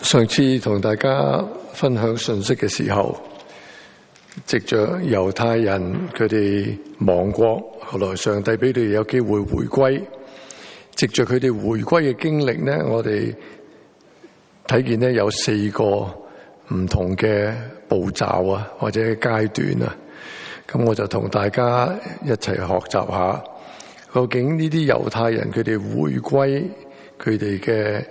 上次同大家分享信息嘅時候，藉着猶太人佢哋亡國，後來上帝俾佢哋有機會回歸，藉着佢哋回歸嘅經歷呢，我哋睇見呢有4個唔同嘅步驟啊，或者階段啊。咁我就同大家一齊學習下，究竟呢啲猶太人佢哋回歸佢哋嘅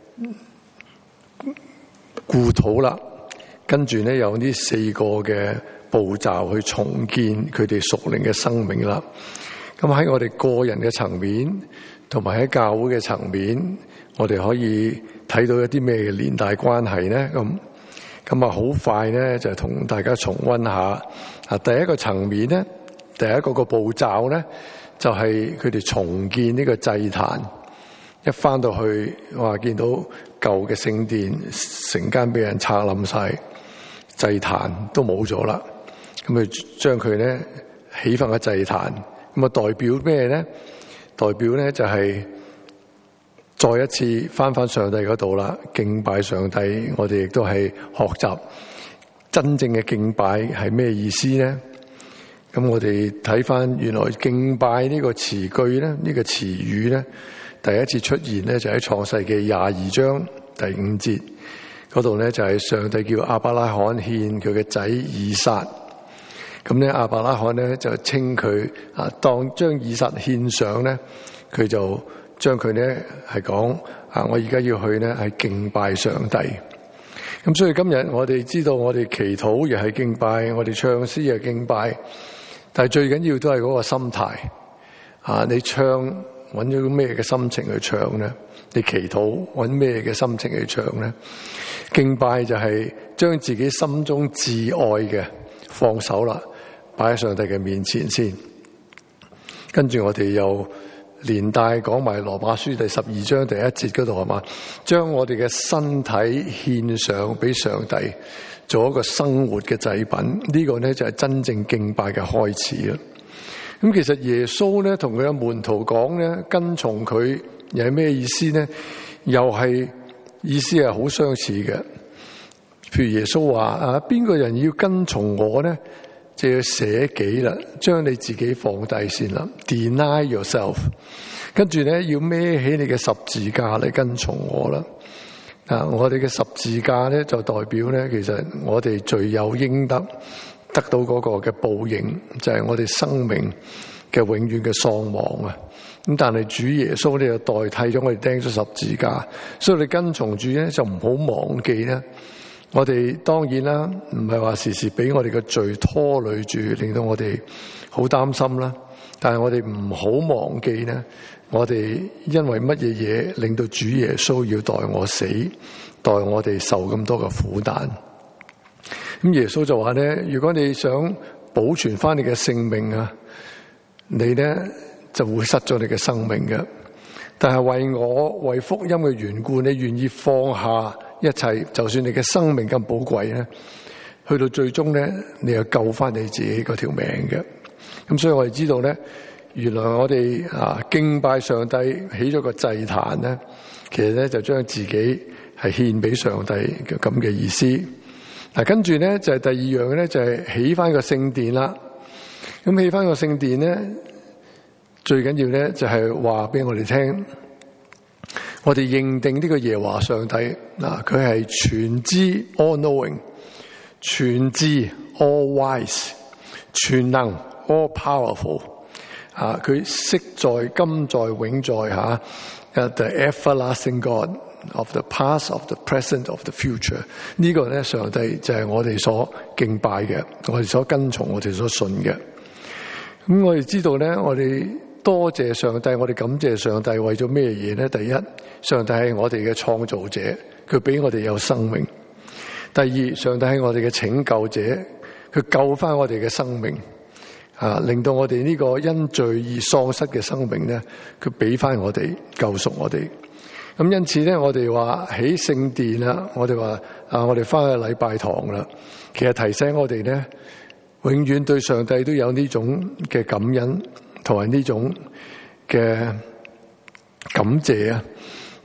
故土啦，跟住呢有呢4個嘅步驟去重建佢哋屬靈嘅生命啦。咁喺我哋個人嘅層面，同埋喺教會嘅層面，我哋可以睇到一啲咩嘅連帶關係呢？咁啊，好快呢就同大家重溫下。第一個層面呢，第一個步驟呢，就係佢哋重建呢個祭壇。一翻到去，哇！見到舊嘅聖殿成間俾人拆冧晒，祭壇都冇咗啦。咁佢將佢咧起翻個祭壇，咁啊代表咩咧？代表咧就係再一次翻上帝嗰度啦，敬拜上帝。我哋亦都係學習真正嘅敬拜係咩意思咧？咁我哋睇翻原來敬拜呢個詞句咧，呢個詞語咧。第一次出現咧就喺創世記22章第5節嗰度咧，就係上帝叫亞伯拉罕獻佢嘅仔以撒。咁咧亞伯拉罕咧就稱佢當將以撒獻上咧，佢就將佢咧係講我而家要去咧係敬拜上帝。咁所以今日我哋知道我哋祈禱又係敬拜，我哋唱詩又係敬拜，但係最緊要都係嗰個心態你唱揾咗咩嘅心情去唱呢？你祈禱揾咩嘅心情去唱呢？敬拜就係將自己心中至愛嘅放手啦，擺喺上帝嘅面前先。跟住我哋又連帶講埋羅馬書第12章第1節嗰度係嘛？將我哋嘅身體獻上俾上帝，做一個生活嘅祭品。呢個呢，就係真正敬拜嘅開始啦。咁其實耶穌咧同佢嘅門徒講咧，跟從佢又係咩意思咧？又係意思係好相似嘅。譬如耶穌話邊個人要跟從我咧，就要捨己啦，將你自己放低先啦 ，deny yourself。跟住咧要孭起你嘅十字架嚟跟從我啦。我哋嘅十字架咧就代表咧，其實我哋罪有應得。得到嗰個嘅報應，就係我哋生命嘅永遠嘅喪亡啊！咁但係主耶穌咧就代替咗我哋釘咗十字架，所以你跟從主咧就唔好忘記咧。我哋當然啦，唔係話時時俾我哋嘅罪拖累住，令到我哋好擔心啦。但係我哋唔好忘記咧，我哋因為乜嘢嘢令到主耶穌要代我死，代我哋受咁多嘅苦難。咁耶穌就話咧，如果你想保存翻你嘅性命啊，你咧就會失咗你嘅生命嘅。但係為福音嘅緣故，你願意放下一切，就算你嘅生命咁寶貴咧，去到最終咧，你又救翻你自己嗰條命嘅。咁所以我哋知道咧，原來我哋敬拜上帝起咗個祭壇咧，其實咧就將自己係獻俾上帝嘅咁嘅意思。跟住咧就係第二樣咧，就係起翻個聖殿啦。咁起翻個聖殿咧，最緊要咧就係話俾我哋聽，我哋認定呢個耶和華上帝佢係全知 all knowing， 全知 all wise， 全能 all powerful， 佢昔在今在永在the everlasting God。Of the past, of the present, of the future， 呢個咧上帝就係我哋所敬拜嘅，我哋所跟從，我哋所信嘅。咁我哋知道咧，我哋多謝上帝，我哋感謝上帝，為咗咩嘢咧？第一，上帝係我哋嘅創造者，佢俾我哋有生命；第二，上帝係我哋嘅拯救者，佢救翻我哋嘅生命，令到我哋呢個因罪而喪失嘅生命咧，佢俾翻我哋，救贖我哋。咁因此咧，我哋話起聖殿啦，我哋話我哋翻去禮拜堂啦。其實提醒我哋咧，永遠對上帝都有呢種嘅感恩，同埋呢種嘅感謝啊。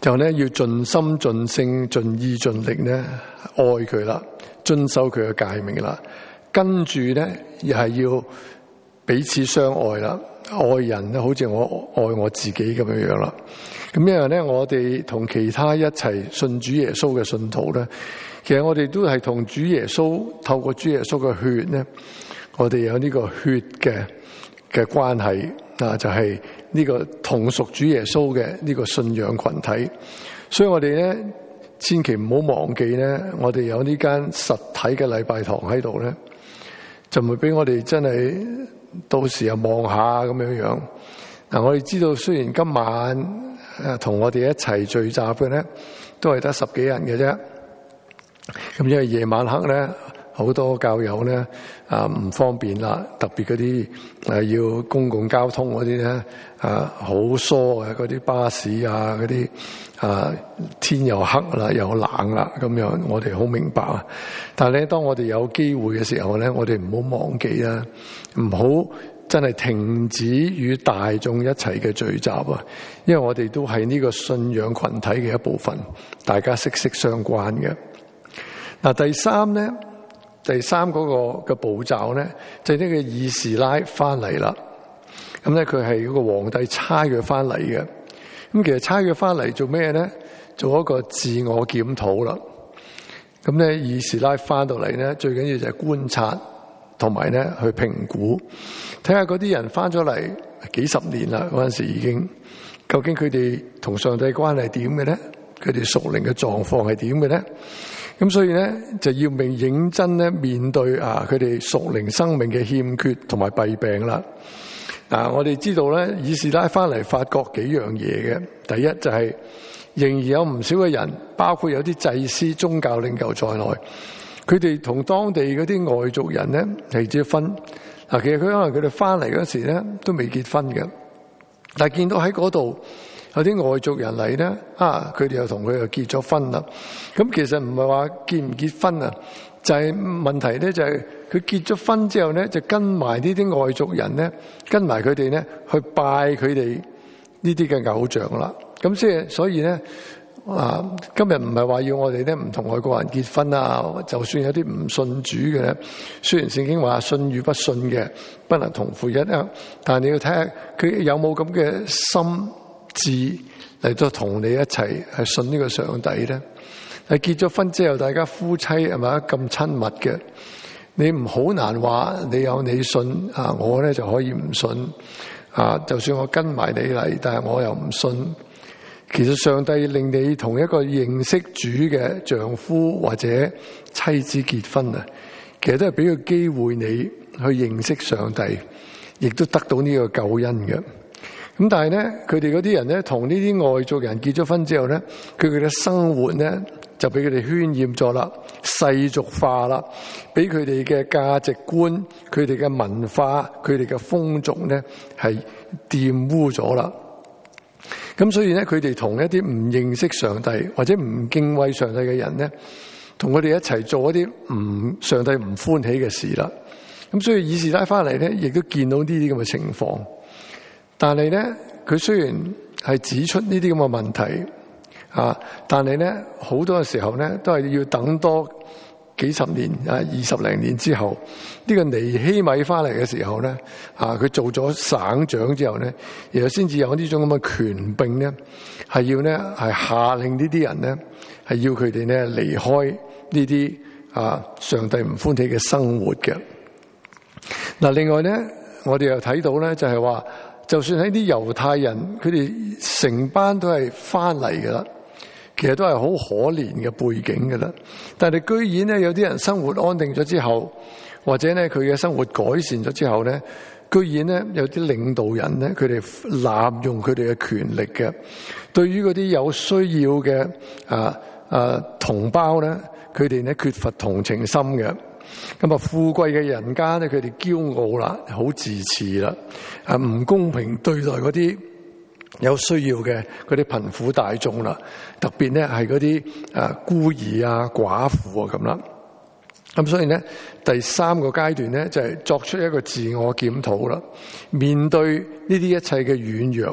就咧要盡心盡性盡意盡力咧愛佢啦，遵守佢嘅誡命啦。跟住咧又係要彼此相愛啦，愛人咧好似我愛我自己咁樣樣啦。咁因為咧我哋同其他一齊信主耶穌嘅信徒咧，其實我哋都係同主耶穌透過主耶穌嘅血咧，我哋有呢個血嘅關係啊，就係呢個同屬主耶穌嘅呢個信仰群體。所以我哋咧千祈唔好忘記咧，我哋有呢間實體嘅禮拜堂喺度咧，就唔會俾我哋真係到時又望下咁樣樣。嗱，我哋知道雖然今晚同我哋一齊聚集嘅咧，都係得10幾人嘅啫。咁因為夜晚黑咧，好多教友咧唔方便啦，特別嗰啲要公共交通嗰啲咧好疏嘅嗰啲巴士啊，嗰啲天又黑啦又冷啦咁樣，我哋好明白啊。但係咧，當我哋有機會嘅時候咧，我哋唔好忘記啦，唔好真係停止與大眾一齊嘅聚集啊！因為我哋都係呢個信仰群體嘅一部分，大家息息相關嘅。嗱，第三嗰個嘅步驟咧，就係呢個以斯拉翻嚟啦。咁咧，佢係嗰個皇帝差佢翻嚟嘅。咁其實差佢翻嚟做咩咧？做一個自我檢討啦。咁咧，以斯拉翻到嚟咧，最緊要就係觀察同埋咧去評估，睇下嗰啲人翻咗嚟幾十年啦，嗰陣時已經，究竟佢哋同上帝關係點嘅咧？佢哋屬靈嘅狀況係點嘅咧？咁所以咧就要認真咧面對佢哋屬靈生命嘅欠缺同埋弊病啦。我哋知道咧，以斯拉翻嚟發覺幾樣嘢嘅。第一就係仍然有唔少嘅人，包括有啲祭司、宗教領袖在內，佢哋同當地嗰啲外族人咧係結婚。其實佢可能佢哋翻嚟嗰時咧都未結婚嘅，但係見到喺嗰度有啲外族人嚟咧，佢哋又同佢又結咗婚啦。咁其實唔係話結唔結婚啊，就係問題咧就係佢結咗婚之後咧，就跟埋呢啲外族人咧，跟埋佢哋咧去拜佢哋呢啲嘅偶像啦。咁所以咧今日唔係話要我哋咧唔同外國人結婚啊，就算有啲唔信主嘅，雖然聖經話信與不信嘅不能同負一軛，但係你要睇下佢有冇咁嘅心智嚟到同你一齊係信呢個上帝咧。係結咗婚之後，大家夫妻係咪咁親密嘅？你唔好難話你有你信我咧就可以唔信就算我跟埋你嚟，但係我又唔信。其實上帝令你同一個認識主嘅丈夫或者妻子結婚啊，其實都係俾個機會你去認識上帝，亦都得到呢個救恩嘅。咁但係咧，佢哋嗰啲人咧，同呢啲外族人結咗婚之後咧，佢哋嘅生活咧就俾佢哋渲染咗啦，世俗化啦，俾佢哋嘅價值觀、佢哋嘅文化、佢哋嘅風俗咧係玷污咗啦。咁所以咧，佢哋同一啲唔認識上帝或者唔敬畏上帝嘅人咧，同佢哋一齊做一啲上帝唔歡喜嘅事啦。咁所以以斯拉翻嚟咧，亦都見到呢啲咁嘅情況。但係咧，佢雖然係指出呢啲咁嘅問題但係咧好多嘅時候咧，都係要等多幾十年20零年之後，呢個尼希米翻嚟嘅時候咧，佢做咗省長之後咧，然後先至有呢種咁嘅權柄咧，係要咧係下令呢啲人咧，係要佢哋咧離開呢啲上帝唔歡喜嘅生活嘅。嗱，另外咧，我哋又睇到咧，就係話，就算喺啲猶太人，佢哋成班都係翻嚟噶啦。其實都係好可憐嘅背景㗎啦，但係居然咧有啲人生活安定咗之後，或者咧佢嘅生活改善咗之後咧，居然咧有啲領導人咧，佢哋濫用佢哋嘅權力嘅，對於嗰啲有需要嘅同胞咧，佢哋咧缺乏同情心嘅。咁富貴嘅人家咧，佢哋驕傲啦，好自恃啦，唔公平對待嗰啲有需要嘅嗰啲貧苦大眾啦，特別咧係嗰啲孤兒寡婦咁啦。咁所以咧第三個階段咧就係作出一個自我檢討啦，面對呢啲一切嘅軟弱啦，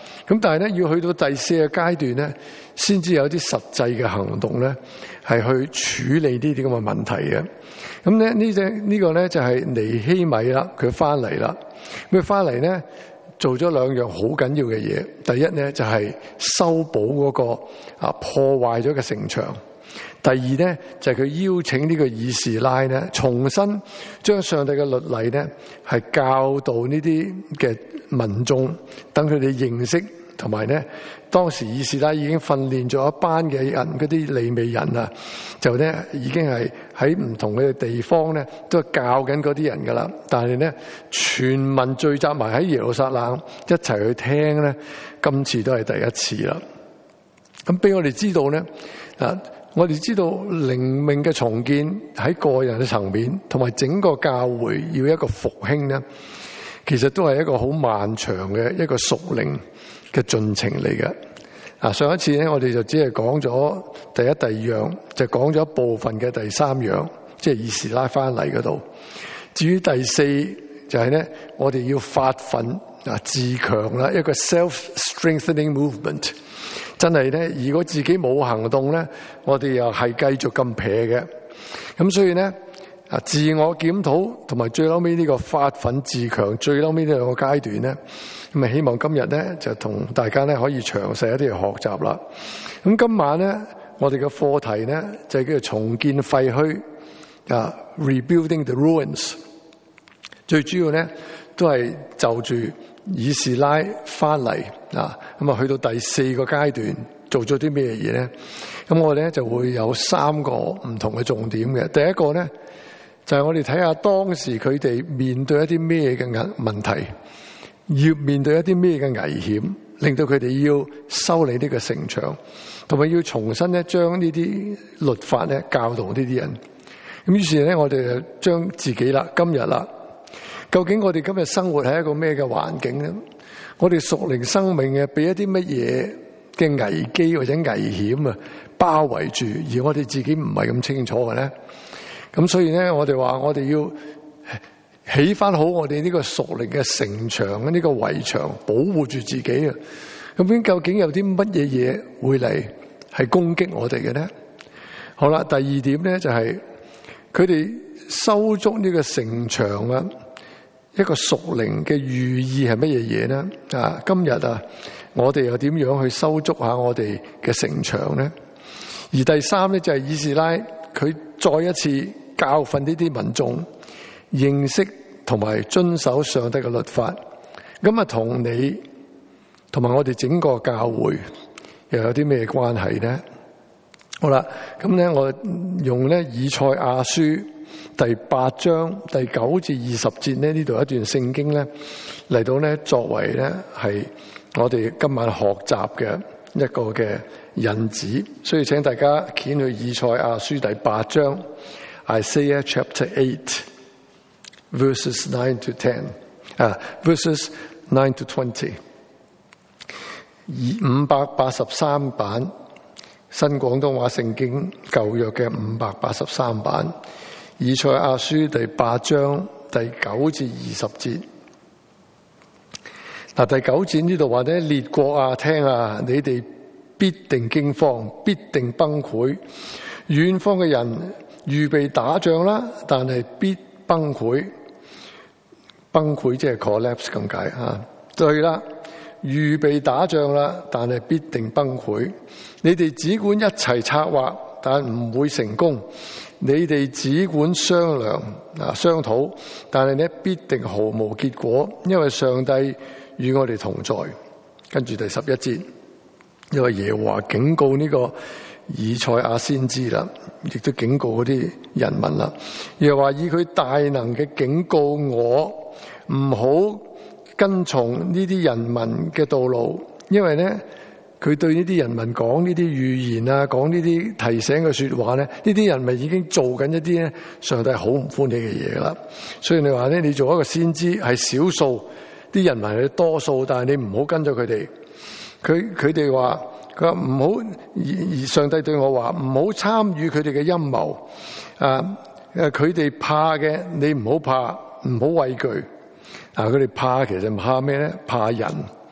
咁但係咧要去到第4個階段咧，先至有啲實際嘅行動咧，係去處理呢啲咁嘅問題嘅。咁咧呢個咧就係尼希米啦，佢翻嚟啦。佢翻嚟咧做咗2樣好緊要嘅嘢。第一咧就係修補嗰個破壞咗嘅城牆。第二咧就係佢邀請呢個以斯拉咧，重新將上帝嘅律例咧係教導呢啲嘅民眾，等佢哋認識，同埋咧當時以斯拉已經訓練咗一班嘅人，嗰啲利未人啊，就咧已經係喺唔同嘅地方咧都係教緊嗰啲人噶啦。但係咧全民聚集埋喺耶路撒冷一齊去聽咧，今次都係第一次啦。咁俾我哋知道咧我哋知道靈命嘅重建喺個人嘅層面，同埋整個教會要一個復興咧，其實都係一個好漫長嘅一個屬靈嘅進程嚟嘅。上一次咧，我哋就只係講咗第一、第二樣，就講咗一部分嘅第3樣，即係以斯拉翻嚟嗰度。至於第4就係咧，我哋要發奮自強啦，一個 self-strengthening movement。真係咧，如果自己冇行動咧，我哋又係繼續咁撇嘅。咁所以咧自我檢討同埋最後尾呢個發奮自強，最後尾呢2個階段咧，咁啊希望今日咧就同大家咧可以詳細一啲去學習啦。咁今晚咧我哋嘅課題咧就係叫做重建廢墟，rebuilding the ruins。最主要咧都係就住以斯拉翻嚟咁去到第4個階段做咗啲咩嘢咧？咁我哋咧就會有3個唔同嘅重點嘅。第一個咧就係我哋睇下當時佢哋面對一啲咩嘅問題，要面對一啲咩嘅危險，令到佢哋要修理呢個城牆，同埋要重新咧將呢啲律法咧教導呢啲人。咁於是咧我哋就將自己啦，今日啦，究竟我哋今日生活喺一個咩嘅環境咧？我哋屬靈生命嘅俾一啲乜嘢嘅危機或者危險包圍住，而我哋自己唔係咁清楚嘅咧。咁所以咧，我哋話我哋要起翻好我哋呢個屬靈嘅城牆，呢個圍牆，保護住自己啊。咁究竟有啲乜嘢嘢會嚟係攻擊我哋嘅咧？好啦，第2點咧就係佢哋修築呢個城牆啊。一個屬靈嘅寓意係乜嘢嘢呢？今日我哋又點樣去修築下我哋嘅城牆呢？而第3咧就係以斯拉，佢再一次教訓呢啲民眾認識同埋遵守上帝嘅律法。咁同你同埋我哋整個教會又有啲咩關係呢？好啦，咁咧我用咧以賽亞書第8章第9至20節咧，呢度一段聖經咧嚟到咧作為咧係我哋今晚學習嘅一個嘅引子，所以請大家掀去以賽亞書第8章 Isaiah chapter 8 verses 9 to 10 verses 9 to 20 583版新廣東話聖經舊約嘅583版以賽亞書第8章第9至20節。第9節呢度話咧，列國啊，聽啊，你哋必定驚慌，必定崩潰。遠方嘅人預備打仗啦，但係必崩潰。崩潰即係 collapse 咁解吓。對啦，預備打仗啦，但係必定崩潰。你哋只管一齊策劃，但唔會成功。你哋只管商量商討，但係咧必定毫無結果，因為上帝與我哋同在。跟住第11節，因為耶和華警告呢個以賽亞先知啦，亦都警告嗰啲人民啦。耶和華以佢大能嘅警告我，唔好跟從呢啲人民嘅道路，因為咧佢對呢啲人民講呢啲預言啊，講呢啲提醒嘅說話咧，呢啲人民已經做緊一啲咧上帝好唔歡喜嘅嘢啦。所以你話咧，你做一個先知係少數，啲人民係多數，但係你唔好跟咗佢哋。佢哋話，佢話唔好，而上帝對我話唔好參與佢哋嘅陰謀。佢哋怕嘅你唔好怕，唔好畏懼。佢哋怕其實怕咩咧？怕人。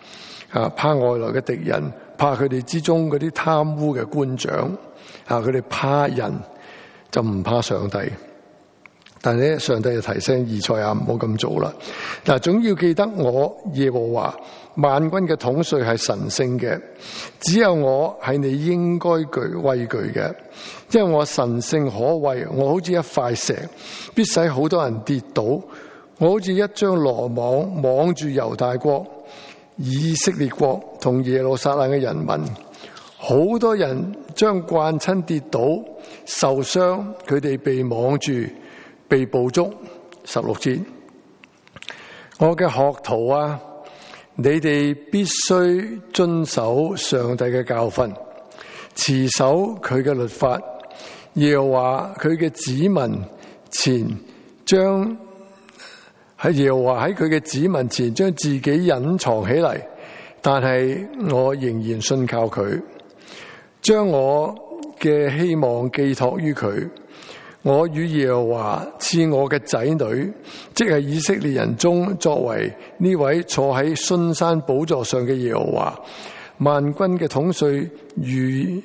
怕外來嘅敵人，怕佢哋之中嗰啲貪污嘅官長，佢哋怕人就唔怕上帝。但係咧，上帝就提醒以賽亞唔好咁做啦。嗱，總要記得我耶和華萬軍嘅統帥係神聖嘅，只有我係你應該畏懼嘅，因為我神聖可畏，我好似一塊石，必使好多人跌倒。我好似一張羅網，網住猶大國、以色列國同耶路撒冷嘅人民。好多人將慣親跌倒受傷，佢哋被網住，被捕捉。16節，我嘅學徒啊，你哋必須遵守上帝嘅教訓，持守佢嘅律法。耶和華佢嘅子民前將耶和華喺佢嘅子民前將自己隱藏起嚟，但係我仍然信靠佢，將我嘅希望寄託於佢。我與耶和華賜我嘅仔女，即係以色列人中作為呢位坐喺殉山寶座上嘅耶和華萬軍嘅統帥預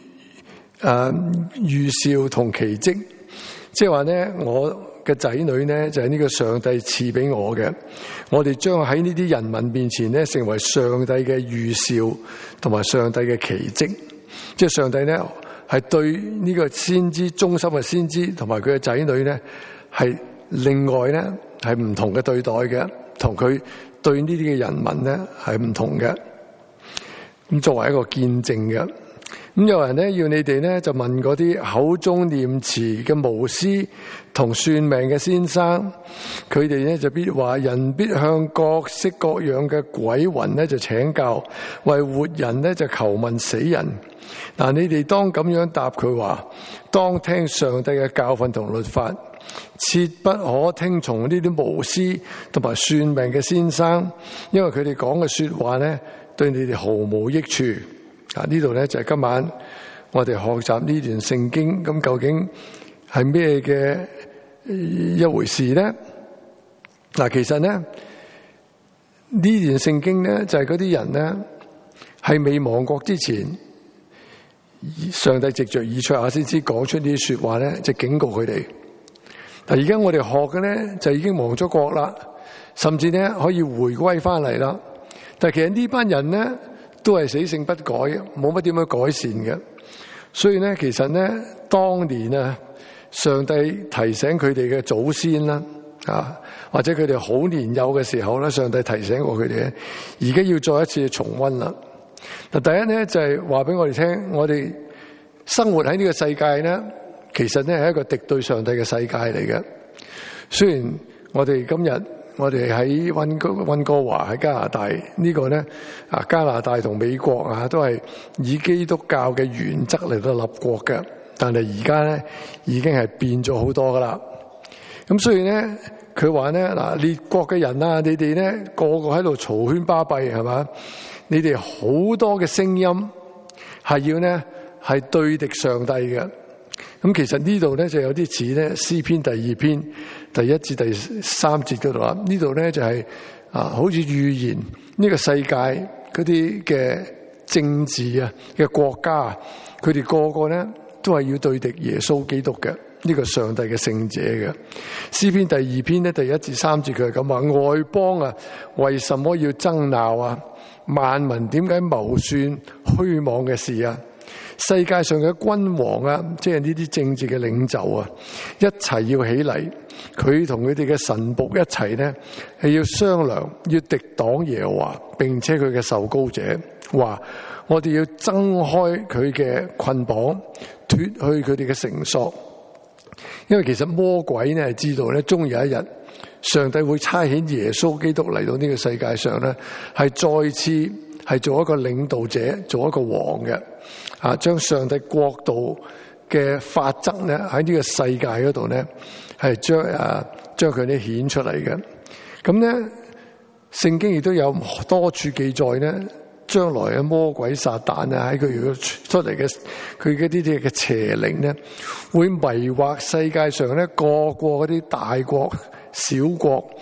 兆同奇蹟，即係話呢，我嘅仔女呢，就係呢個上帝賜俾我嘅。我哋將喺呢啲人民面前呢，成為上帝嘅預兆同埋上帝嘅奇蹟，即係上帝呢，係對呢個先知忠心嘅先知同埋佢嘅仔女呢，係另外呢，係唔同嘅對待嘅，同佢對呢啲嘅人民呢，係唔同嘅。咁作為一個見證嘅，咁有人呢，要你哋呢，就問嗰啲口中念詞嘅巫師同算命嘅先生，佢哋呢，就必話人必向各式各樣嘅鬼魂呢，就請教，為活人呢，就求問死人。嗱，你哋當咁樣答佢話，當聽上帝嘅教訓同律法，切不可聽從呢啲巫師同埋算命嘅先生，因為佢哋講嘅說話呢，對你哋毫無益處。呢度呢，就係今晚我哋學習呢段聖經，咁究竟係咩嘅一回事呢？嗱，其實呢，呢段聖經呢，就係嗰啲人呢，係未亡國之前，上帝藉着以賽亞先知講出呢啲說話咧，就警告佢哋。但而家我哋學嘅咧，就已經亡咗國啦，甚至咧可以回歸翻嚟啦。但係其實呢班人咧都係死性不改，冇乜點樣改善嘅。所以咧，其實咧當年啊，上帝提醒佢哋嘅祖先啦，或者佢哋好年幼嘅時候咧，上帝提醒過佢哋，而家要再一次重溫啦。嗱，第一咧就係話俾我哋聽，我哋生活喺呢個世界咧，其實咧係一個敵對上帝嘅世界嚟嘅。雖然我哋今日我哋喺溫哥華喺加拿大呢個咧加拿大同美國都係以基督教嘅原則嚟到立國嘅，但係而家咧已經係變咗好多噶啦。咁所以咧佢話咧嗱，列國嘅人啊，你哋咧個個喺度嘈喧巴閉係嘛？你哋好多嘅聲音係要呢係對敵上帝嘅。咁其實呢度呢就有啲似呢詩篇第2篇第1至第3節嗰度啦。呢度呢就係好似預言呢個世界嗰啲嘅政治嘅國家，佢哋個個呢都係要對敵耶穌基督嘅，呢個上帝嘅聖者嘅。詩篇第2篇呢第1至3節佢係咁話：外邦為什麼要爭鬧啊？萬民點解謀算虛妄嘅事啊？世界上嘅君王即係呢啲政治嘅領袖一齊要起嚟，佢同佢哋嘅臣僕一齊呢，係要商量，要敵擋耶和華，並且佢嘅受膏者話：我哋要掙開佢嘅捆綁，脫去佢哋嘅繩索。因為其實魔鬼呢係知道呢，終有一日上帝會差遣耶穌基督嚟到呢個世界上呢，係再次係做一個領導者，做一個王嘅，將上帝國度嘅法則呢喺呢個世界嗰度呢，係將佢哋顯出嚟嘅。咁呢聖經亦都有多處記載呢，將來嘅魔鬼撒旦喺佢出嚟嘅佢嘅呢啲嘅邪靈呢，會迷惑世界上呢個嗰啲大國小國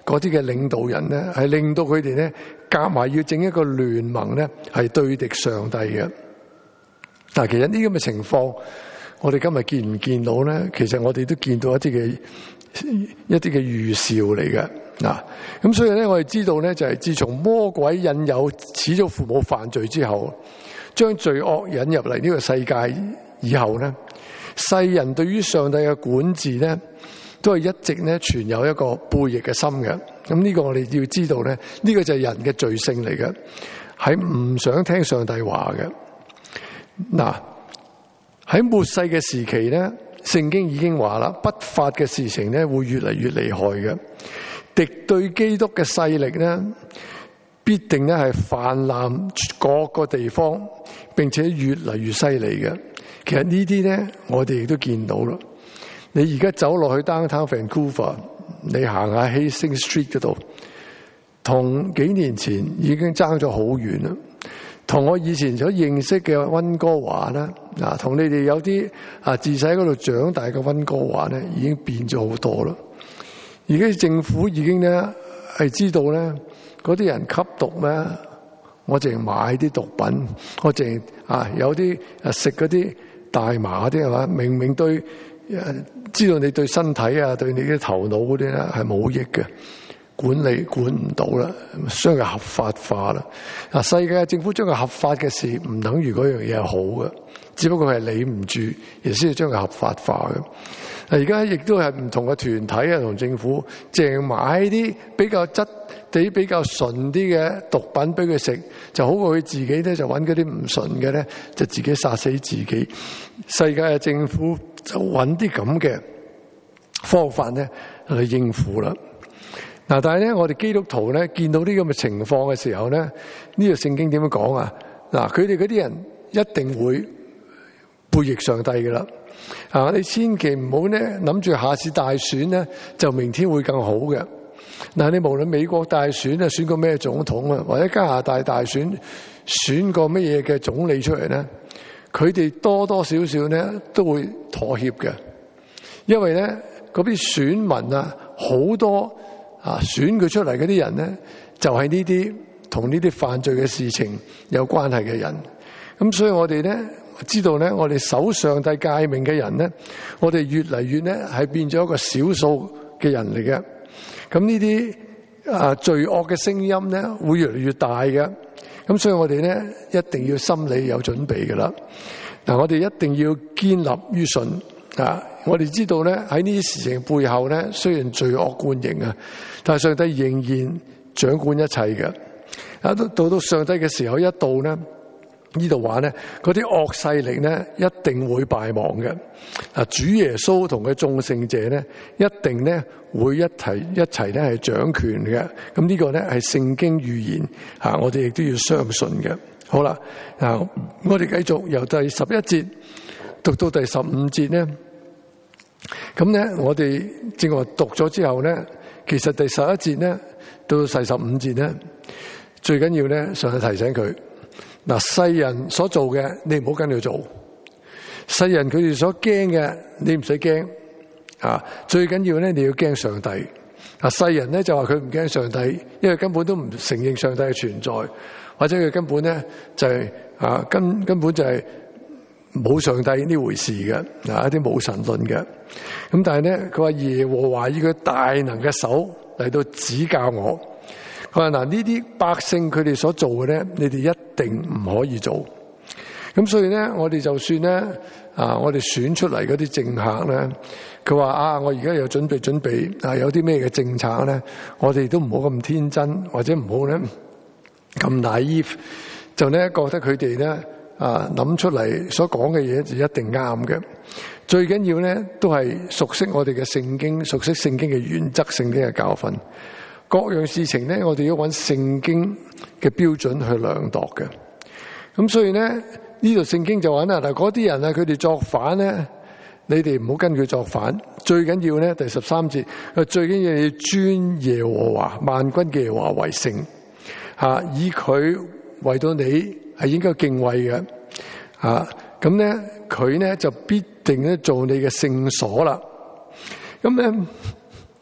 嗰啲嘅領導人咧，係令到佢哋咧夾埋要整一個聯盟咧，係對敵上帝嘅。但係其實呢咁嘅情況，我哋今日見唔見到咧？其實我哋都見到一啲嘅預兆嚟嘅。嗱，咁所以咧，我哋知道咧，就係自從魔鬼引誘始祖父母犯罪之後，將罪惡引入嚟呢個世界以後咧，世人對於上帝嘅管治咧，都係一直咧存有一個背逆嘅心嘅。咁呢個我哋要知道咧，呢個就係人嘅罪性嚟嘅，係唔想聽上帝話嘅。嗱，喺末世嘅時期咧，聖經已經話啦，不法嘅事情咧會越嚟越厲害嘅。敵對基督嘅勢力咧，必定咧係泛濫各個地方，並且越嚟越犀利嘅。其實呢啲咧，我哋亦都見到啦。你而家走落去 Downtown Vancouver， 你行下 Hastings Street 嗰度，同幾年前已經爭咗好遠啦。同我以前所認識嘅溫哥華咧，同你哋有啲自細喺嗰度長大嘅溫哥華咧，已經變咗好多啦。而家政府已經咧係知道咧，嗰啲人吸毒咧，我淨係買啲毒品，我淨係有啲食嗰啲大麻嗰啲係嘛，明明對知道你對身體啊，對你嘅頭腦嗰啲咧係冇益嘅，管理管唔到啦，將佢合法化啦。世界政府將佢合法嘅事，唔等於嗰樣嘢係好嘅，只不過係理唔住，而先要將佢合法化嘅。而家亦都係唔同嘅團體啊，同政府淨買啲比較質地比較純啲嘅毒品俾佢食，就好過佢自己咧就揾嗰啲唔純嘅咧，就自己殺死自己。世界嘅政府就揾啲咁嘅方法咧去應付啦。嗱，但係咧，我哋基督徒咧見到呢咁嘅情況嘅時候咧，呢個聖經點樣講啊？嗱，佢哋嗰啲人一定會背逆上帝噶啦。你千祈唔好咧諗住下次大選咧就明天會更好嘅。嗱，你無論美國大選啊，選個咩總統啊，或者加拿大大選選個乜嘢嘅總理出嚟咧，佢哋多多少少咧都會妥協嘅，因為咧嗰啲選民啊，好多選佢出嚟嗰啲人咧，就係呢啲同呢啲犯罪嘅事情有關係嘅人。咁所以我哋咧知道咧，我哋守上帝誡命嘅人咧，我哋越嚟越咧係變咗一個少數嘅人嚟嘅。咁呢啲罪惡嘅聲音咧，會越嚟越大嘅。咁所以我哋咧一定要心理有準備㗎啦。嗱，我哋一定要堅立於信啊！我哋知道咧喺呢啲事情背後咧，雖然罪惡冠盈啊，但係上帝仍然掌管一切嘅。到上帝嘅時候一到咧，呢度話咧，嗰啲惡勢力咧一定會敗亡嘅。主耶穌同佢眾聖者咧，一定咧會一齊咧係掌權嘅。咁呢個咧係聖經預言我哋亦都要相信嘅。好啦，我哋繼續由第11節讀到第15節咧。咁咧，我哋正話讀咗之後咧，其實第11節咧到第15節咧，最緊要咧上帝提醒佢。世人所做嘅，你唔好跟佢做；世人佢哋所驚嘅，你唔使驚。最緊要咧，你要驚上帝。世人咧就話佢唔驚上帝，因為根本都唔承認上帝嘅存在，或者佢根本咧就係根本就係冇上帝呢回事嘅，一啲冇神論嘅。咁但係咧，佢話耶和華以佢大能嘅手嚟到指教我。佢話呢啲百姓佢哋所做嘅咧，你哋一定唔可以做。咁所以咧，我哋就算咧我哋選出嚟嗰啲政客咧，佢話我而家又準備有啲咩嘅政策咧，我哋都唔好咁天真，或者唔好咧咁naive，就咧覺得佢哋咧諗出嚟所講嘅嘢就一定啱嘅。最緊要咧都係熟悉我哋嘅聖經，熟悉聖經嘅原則、聖經嘅教訓。各樣事情咧，我哋要揾聖經嘅標準去量度嘅。咁所以咧，呢度聖經就話嗱，嗰啲人佢哋作反咧，你哋唔好跟佢作反。最緊要咧，第13節，最緊要尊耶和華萬軍嘅耶和華為聖，以佢為到你係應該敬畏嘅。咁咧，佢咧就必定咧做你嘅聖所啦。咁咧。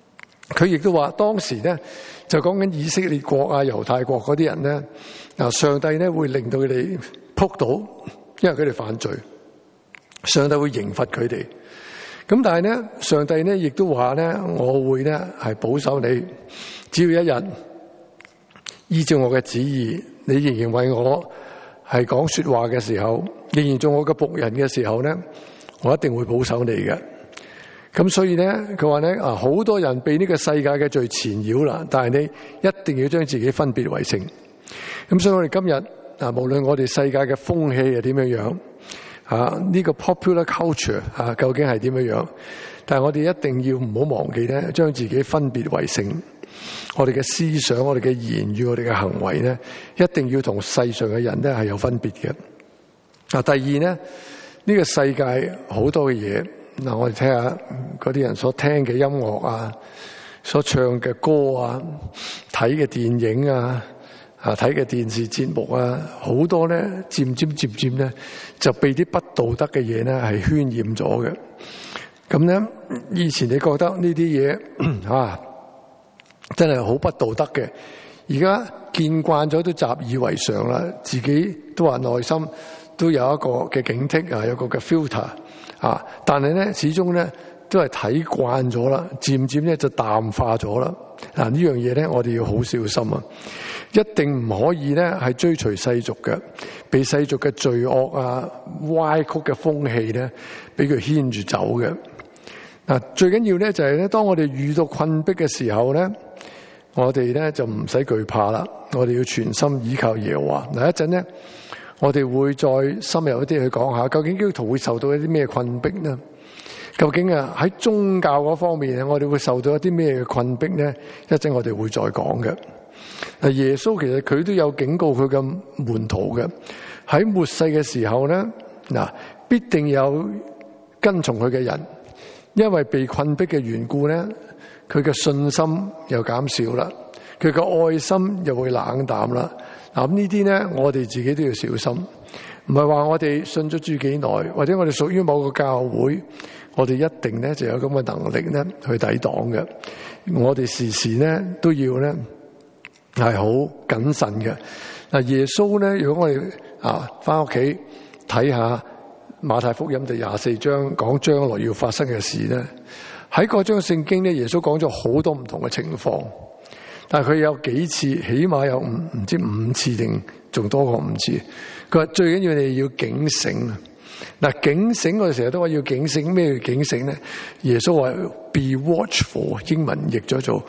佢亦都話當時咧就講緊以色列國啊、猶太國嗰啲人咧，嗱上帝咧會令到佢哋仆倒，因為佢哋犯罪，上帝會刑罰佢哋。咁但係咧，上帝咧亦都話咧，我會咧係保守你，只要一日依照我嘅旨意，你仍然為我係講說話嘅時候，仍然做我嘅僕人嘅時候咧，我一定會保守你嘅。咁所以咧，佢話咧好多人被呢個世界嘅罪纏繞啦，但係你一定要將自己分別為聖。咁所以我哋今日無論我哋世界嘅風氣係點樣樣，呢個 popular culture 究竟係點樣樣，但係我哋一定要唔好忘記咧，將自己分別為聖。我哋嘅思想、我哋嘅言語、我哋嘅行為咧，一定要同世上嘅人咧係有分別嘅。第二咧，呢個世界好多嘅嘢。我哋睇下嗰啲人所聽嘅音樂啊，所唱嘅歌啊，睇嘅電影啊，睇嘅電視節目啊，好多咧漸漸咧就被啲不道德嘅嘢咧係渲染咗嘅。咁咧，以前你覺得呢啲嘢真係好不道德嘅，而家見慣咗都習以為常啦，自己都話內心都有一個嘅警惕啊，有個嘅 filter。但係咧，始終咧都係睇慣咗啦，漸漸咧就淡化咗啦。呢樣嘢咧，我哋要好小心啊！一定唔可以咧係追隨世俗嘅，被世俗嘅罪惡啊、歪曲嘅風氣咧，俾佢牽住走嘅。最緊要咧就係咧，當我哋遇到困迫嘅時候咧，我哋咧就唔使懼怕啦。我哋要全心倚靠耶和華。一陣咧。我哋會再深入一啲去講下，究竟基督徒會受到一啲咩困迫呢？究竟喺宗教嗰方面，我哋會受到一啲咩嘅困迫呢？一陣我哋會再講嘅。耶穌其實佢都有警告佢嘅門徒嘅，喺末世嘅時候咧，必定有跟從佢嘅人，因為被困迫嘅緣故咧，佢嘅信心又減少啦，佢嘅愛心又會冷淡啦。咁呢啲咧，我哋自己都要小心。唔係話我哋信咗主幾耐，或者我哋屬於某個教會，我哋一定咧就有咁嘅能力咧去抵擋嘅。我哋時時咧都要咧係好謹慎嘅。耶穌咧，如果我哋翻屋企睇下馬太福音第24章講將來要發生嘅事咧，喺嗰章聖經咧，耶穌講咗好多唔同嘅情況。但係佢有幾次，起碼有唔知5次定仲多過5次。佢話最緊要你要警醒。警醒我哋成日都話要警醒，咩叫警醒咧？耶穌話 be watchful， 英文譯咗做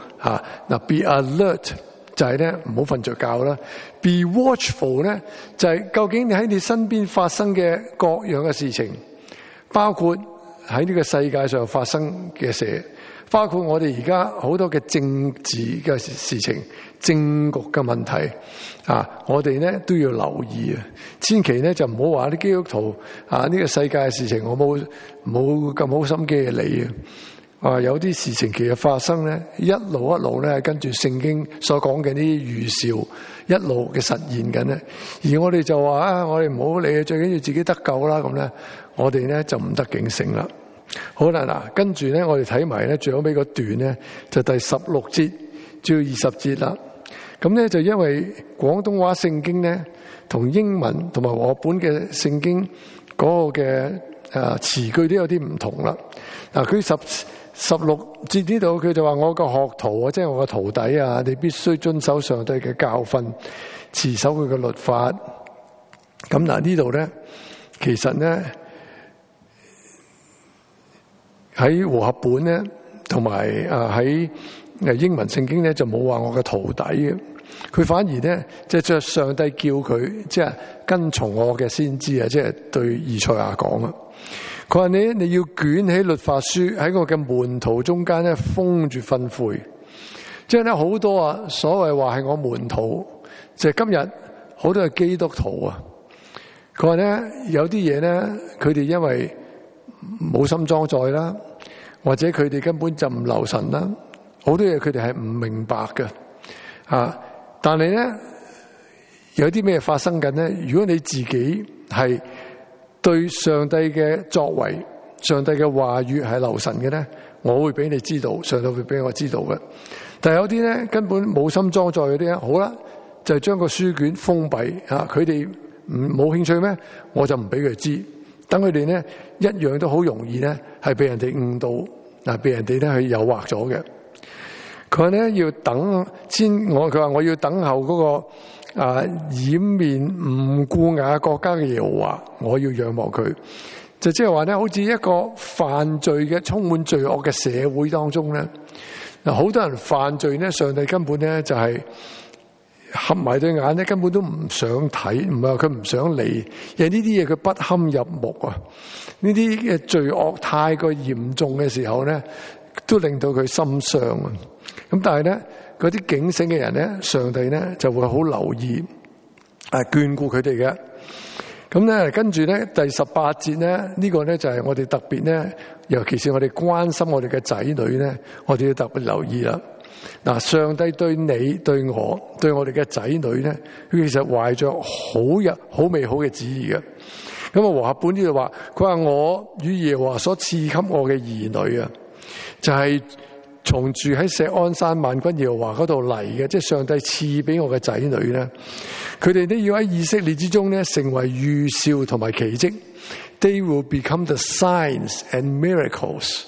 be alert 就係咧唔好瞓着覺啦。be watchful 咧就係究竟你喺你身邊發生嘅各樣嘅事情，包括喺呢個世界上發生嘅事。包括我哋而家好多嘅政治嘅事情、政局嘅問題我哋咧都要留意啊！千祈咧就唔好話啲基督徒呢個世界嘅事情我冇咁好心機去理啊！有啲事情其實發生咧，一路咧跟住聖經所講嘅啲預兆，一路嘅實現緊咧。而我哋就話我哋唔好理，最緊要自己得救啦咁咧，我哋咧就唔得警醒啦。好啦，跟住咧，我哋睇埋咧最後尾嗰段咧，就第16節至到20節啦。咁咧就因為廣東話聖經咧，同英文同埋我本嘅聖經嗰個嘅詞句都有啲唔同啦。佢16節呢度佢就話我個學徒啊，即係我個徒弟啊，你必須遵守上帝嘅教訓，持守佢嘅律法。咁呢度咧，其實咧。喺和合本咧，同埋喺英文聖經咧，就冇話我嘅徒弟嘅，佢反而咧即係上帝叫佢即係跟從我嘅先知啊，即係對以賽亞講啊。佢話你要捲起律法書喺我嘅門徒中間咧封住訓誨，即係咧好多所謂話係我門徒，就係今日好多係基督徒啊。佢話咧有啲嘢咧，佢哋因為冇心裝載啦，或者佢哋根本就唔留神啦，好多嘢佢哋係唔明白嘅但係咧有啲咩發生緊咧？如果你自己係對上帝嘅作為、上帝嘅話語係留神嘅咧， 我會俾你知道，上帝會俾我知道嘅。但係有啲咧根本冇心裝載嗰啲咧，好啦，就將個書卷封閉啊！佢哋冇興趣咩？我就唔俾佢知，等佢哋咧一樣都好容易咧係俾人哋誤導嗱，俾人哋咧去誘惑咗嘅。佢話咧要等先，佢話我要等候嗰個掩面唔顧眼國家嘅耶和華，我要仰望佢。就即係話咧，好似一個犯罪嘅充滿罪惡嘅社會當中咧，嗱，好多人犯罪咧，上帝根本咧就係合埋對眼咧，根本都唔想睇，唔係話佢唔想理，因為呢啲嘢佢不堪入目啊！呢啲嘅罪惡太過嚴重嘅時候咧，都令到佢心傷啊！咁但係咧，嗰啲警醒嘅人咧，上帝咧就會好留意眷顧佢哋嘅。咁咧跟住咧第18節咧，呢個咧就係我哋特別咧，尤其是我哋關心我哋嘅仔女咧，我哋要特別留意啦。嗱，上帝對你、對我、對我哋嘅仔女咧，佢其實懷着好美好嘅旨意嘅。咁和合本呢度話，佢話我與耶和華所賜給我嘅兒女啊，就係從住喺錫安山萬軍耶和華嗰度嚟嘅，即係上帝賜俾我嘅仔女咧，佢哋都要喺以色列之中咧成為預兆同埋奇蹟。They will become the signs and miracles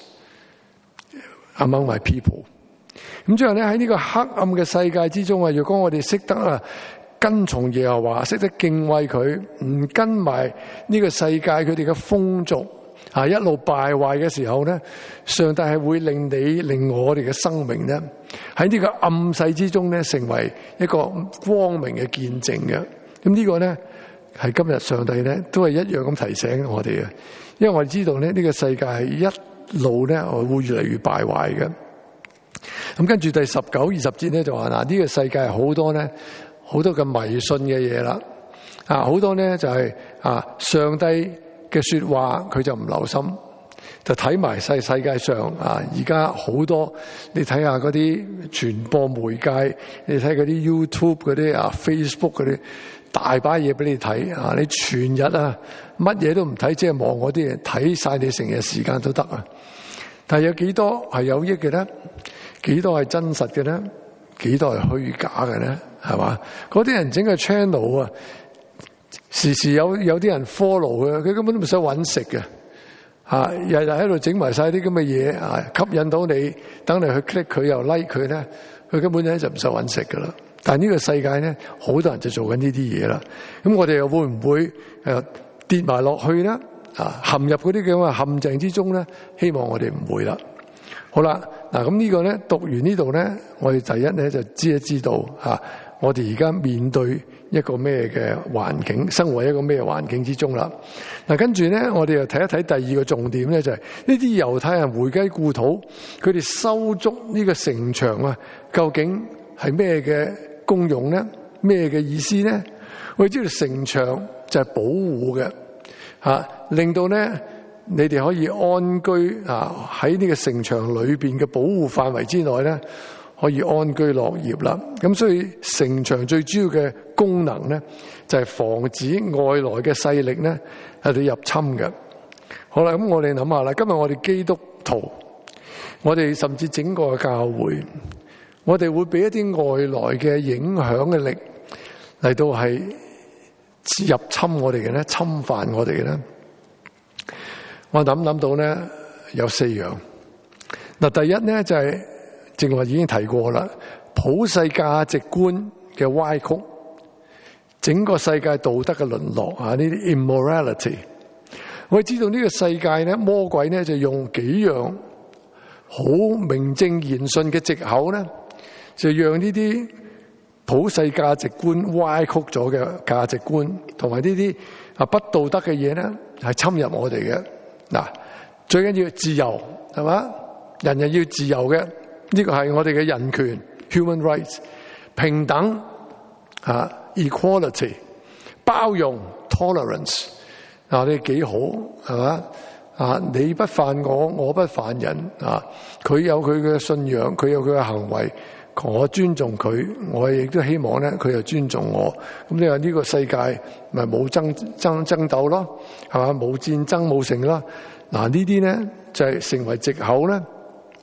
among my people。咁之後咧喺呢個黑暗嘅世界之中啊，如果我哋識得跟從耶和華，識得敬畏佢，唔跟埋呢個世界佢哋嘅風俗一路敗壞嘅時候咧，上帝係會令我哋嘅生命咧喺呢個暗世之中咧成為一個光明嘅見證嘅。咁呢個咧係今日上帝咧都係一樣咁提醒我哋嘅，因為我哋知道咧呢個世界係一路咧會越嚟越敗壞嘅。咁跟住第19、20節咧就話嗱，呢個世界係好多咧好多嘅迷信嘅嘢啦，好多咧就係上帝嘅說話佢就唔留心，就睇埋世界上而家好多，你睇下嗰啲傳播媒介，你睇嗰啲 YouTube 嗰啲Facebook 嗰啲，大把嘢俾你睇你全日乜嘢都唔睇，即係望嗰啲嘢，睇晒你成日時間都得啊。但係有幾多係有益嘅咧？幾多係真實嘅咧？幾多係虛假嘅咧？係嘛？嗰啲人整個 channel 時時有啲人 follow 嘅，佢根本都唔使搵食嘅，日日喺度整埋晒啲咁嘅嘢，吸引到你，等你去 click 佢又 like 佢咧，佢根本咧就唔使搵食噶啦。但係呢個世界咧，好多人就做緊呢啲嘢啦。咁我哋又會唔會跌埋落去咧？陷入嗰啲咁嘅陷阱之中咧？希望我哋唔會啦。好啦，嗱咁呢個咧讀完呢度咧，我哋第一咧就知道我哋而家面對一個咩嘅環境，生活喺一個咩環境之中啦。嗱，跟住咧，我哋又睇一睇第二個重點咧，就係呢啲猶太人回歸故土，佢哋修築呢個城牆究竟係咩嘅功用咧？咩嘅意思咧？我哋知道城牆就係保護嘅，令到咧你哋可以安居喺呢個城牆裏邊嘅保護範圍之內咧，可以安居樂業啦。咁所以城牆最主要嘅功能咧，就係防止外來嘅勢力咧喺度入侵嘅。好啦，咁我哋諗下啦，今日我哋基督徒，我哋甚至整個教會，我哋會俾一啲外來嘅影響嘅力嚟到係入侵我哋嘅咧，侵犯我哋嘅咧。我諗到咧有4樣。嗱，第一咧就係正話已經提過啦，普世價值觀嘅歪曲，整個世界道德嘅淪落呢啲 immorality。我哋知道呢個世界咧，魔鬼咧就用幾樣好名正言順嘅藉口咧，就讓呢啲普世價值觀歪曲咗嘅價值觀，同埋呢啲不道德嘅嘢咧，係侵入我哋嘅。嗱，最緊要自由，係嘛？人人要自由嘅，呢個係我哋嘅人權 （human rights）， 平等equality， 包容 tolerance。你幾好，係嘛？你不犯我，我不犯人。佢有佢嘅信仰，佢有佢嘅行為，我尊重佢，我亦都希望咧佢又尊重我。咁你話呢個世界咪冇爭鬥咯，係嘛？冇戰爭冇成啦。呢啲咧就係成為藉口咧，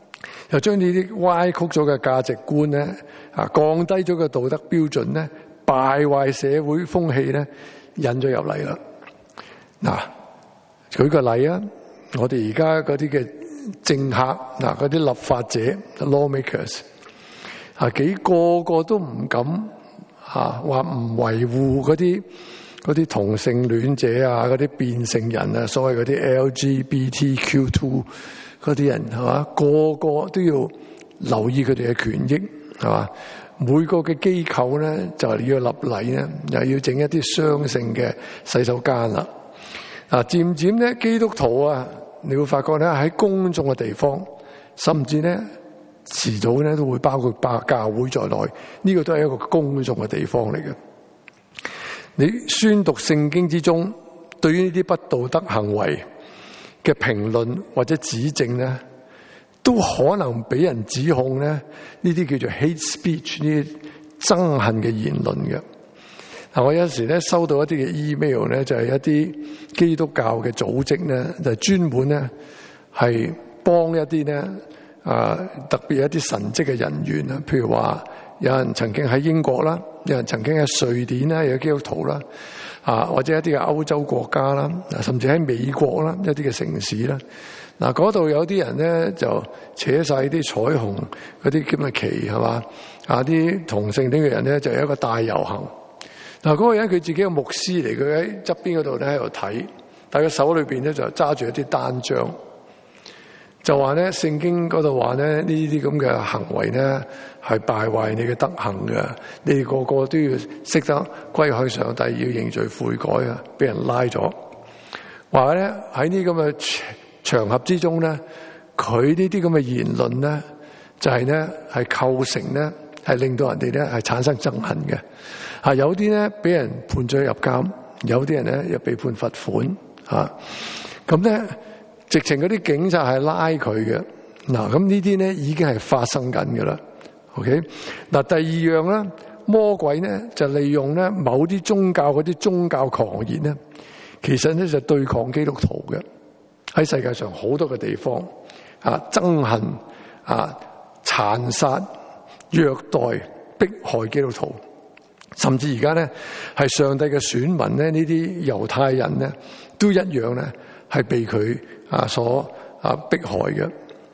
又將呢啲歪曲咗嘅價值觀咧，降低咗個道德標準咧，敗壞社會風氣咧，引咗入嚟啦。嗱，舉個例啊，我哋而家嗰啲嘅政客，嗰啲立法者 lawmakers， 幾個都唔敢話唔維護嗰啲同性戀者啊，嗰啲變性人啊，所謂嗰啲 LGBTQ2 嗰啲人係嘛，個個都要留意佢哋嘅權益係嘛。每個嘅機構咧就係要立例咧，又要整一啲雙性嘅洗手間啦。漸漸咧，基督徒啊，你會發覺咧喺公眾嘅地方，甚至咧遲早咧都會包括教會在內，呢個都係一個公眾嘅地方嚟嘅。你宣讀聖經之中，對於呢啲不道德行為嘅評論或者指正咧，都可能俾人指控咧，呢啲叫做 hate speech， 呢啲憎恨嘅言論嘅。我有時咧收到一啲嘅 email 咧，就係一啲基督教嘅組織咧，就係專門咧係幫一啲咧特別一啲神職嘅人員啊，譬如話有人曾經喺英國啦，有人曾經喺瑞典啦，有基督徒啦，或者一啲嘅歐洲國家啦，甚至喺美國啦一啲嘅城市啦，嗰度有啲人咧就扯晒啲彩虹嗰啲咁嘅旗係嘛，啲同性戀嘅人咧就有一個大遊行。嗰個人佢自己係牧師嚟，佢喺側邊嗰度咧喺度睇，但係佢手裏邊咧就揸住一啲單張，就話咧聖經嗰度話咧呢啲咁嘅行為咧係敗壞你嘅德行嘅，你哋個個都要識得歸向上帝，要認罪悔改啊！俾人拉咗，話咧喺呢咁嘅場合之中咧，佢呢啲咁嘅言論咧就係咧係構成咧係令到人哋咧係產生憎恨嘅。有啲咧俾人判罪入監，有啲人咧又被判罰款，咁咧直情嗰啲警察係拉佢嘅。咁呢啲咧已經係發生緊嘅啦。OK， 第二樣咧，魔鬼咧就利用咧某啲宗教嗰啲宗教狂熱咧，其實咧就對抗基督徒嘅。喺世界上好多嘅地方憎恨殘殺、虐待、迫害基督徒。甚至而家咧係上帝嘅選民咧，呢啲猶太人咧都一樣咧係被佢所迫害嘅。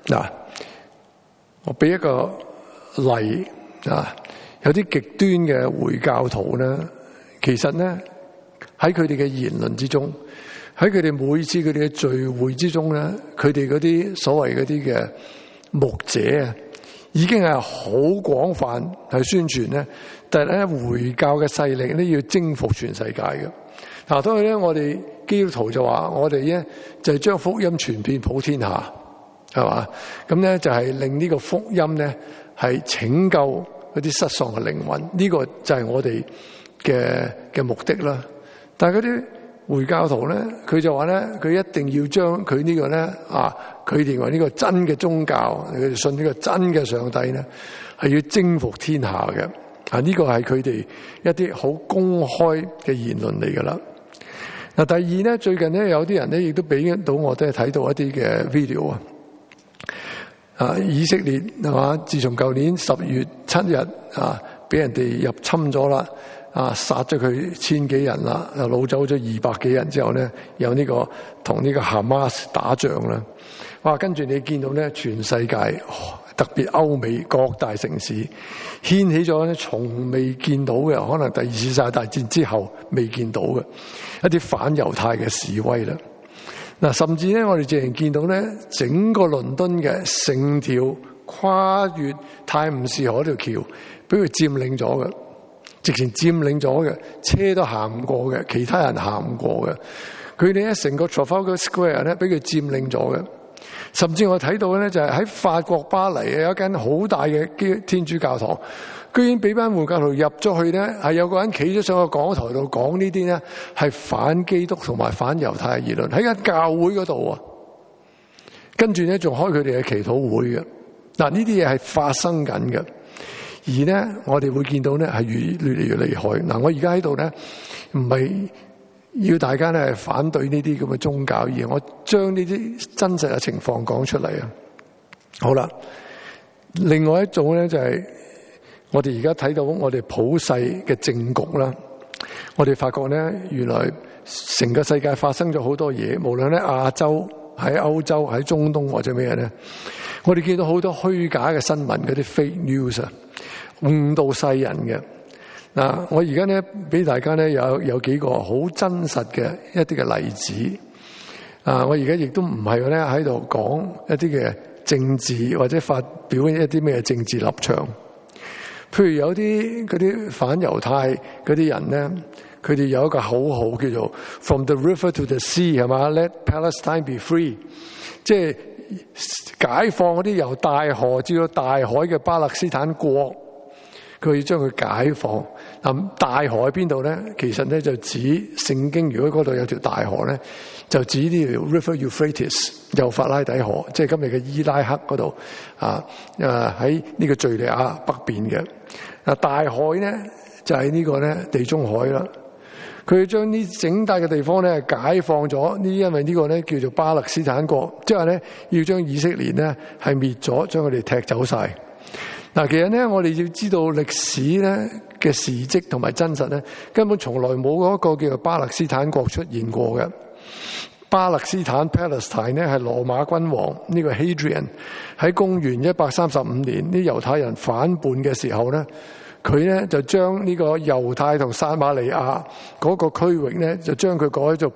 我俾一個例有啲極端嘅回教徒咧，其實咧喺佢哋嘅言論之中，喺佢哋每次佢哋嘅聚會之中咧，佢哋嗰啲所謂嗰啲嘅牧者啊，已經係好廣泛係宣傳咧。但係咧，回教嘅勢力咧要征服全世界嘅。當然咧，我哋基督徒就話，我哋咧就係將福音傳遍普天下，係嘛？咁咧就係令呢個福音咧係拯救嗰啲失喪嘅靈魂，呢個就係我哋嘅目的啦。但係嗰啲回教徒咧，佢就話咧，佢一定要將佢呢個咧佢認為呢個真嘅宗教，佢哋信呢個真嘅上帝咧，係要征服天下嘅。呢個係佢哋一啲好公開嘅言論嚟噶啦。第二咧，最近咧有啲人咧亦都俾到我哋睇到一啲嘅 video 以色列係嘛？自從舊年10月7日俾人哋入侵咗啦，殺咗佢1000幾人啦，又擄走咗200幾人之後咧，有呢個同呢個哈馬斯打仗啦。跟住你見到咧，全世界特別歐美各大城市掀起咗咧從未見到嘅，可能第二次世界大戰之後未見到嘅一啲反猶太嘅示威啦。甚至咧我哋淨係見到咧整個倫敦嘅成條跨越泰晤士河條橋俾佢佔領咗嘅，直情佔領咗嘅，車都行唔過嘅，其他人行唔過嘅。佢哋咧成個 Trafalgar Square 咧俾佢佔領咗嘅。甚至我睇到咧，就係喺法國巴黎有一間好大嘅天主教堂，居然俾班回教徒入咗去咧，係有個人企咗上個講台度講呢啲咧係反基督同埋反猶太嘅言論，喺間教會嗰度跟住咧仲開佢哋嘅祈禱會嘅。呢啲嘢係發生緊嘅，而咧我哋會見到咧係越嚟越厲害。我而家喺度咧唔係要大家咧反對呢啲咁嘅宗教，而我將呢啲真實嘅情況講出嚟啊！好啦， 另外一種咧就係我哋而家睇到我哋普世嘅政局啦，我哋發覺咧原來成個世界發生咗好多嘢，無論喺亞洲、喺歐洲、喺中東或者咩咧，我哋見到好多虛假嘅新聞，嗰啲 fake news 啊，誤導世人嘅。嗱，我而家咧俾大家咧有幾個好真實嘅一啲嘅例子。我而家亦都唔係咧喺度講一啲嘅政治或者發表一啲咩政治立場。譬如有啲嗰啲反猶太嗰啲人咧，佢哋有一個口號叫做 From the river to the sea 係嘛 ，Let Palestine be free， 即係解放嗰啲由大河至到大海嘅巴勒斯坦國，佢要將佢解放。大河喺邊度咧？其實咧就指聖經，如果嗰度有條大河咧，就指呢條 River Euphrates， 幼發拉底河，即係今日嘅伊拉克嗰度喺呢個敘利亞北邊嘅。大海咧就係呢個咧地中海啦。佢將呢整大嘅地方咧解放咗，因為呢個咧叫做巴勒斯坦國，即係咧要將以色列咧係滅咗，將佢哋踢走晒。嗱，其實咧我哋要知道歷史咧嘅事蹟同埋真實咧，根本從來冇嗰個叫做巴勒斯坦國出現過嘅。巴勒斯坦 Palestine 咧係羅馬君王呢個 Hadrian 喺公元135年啲猶太人反叛嘅時候咧，佢咧就將呢個猶太同撒瑪利亞嗰個區域咧就將佢改做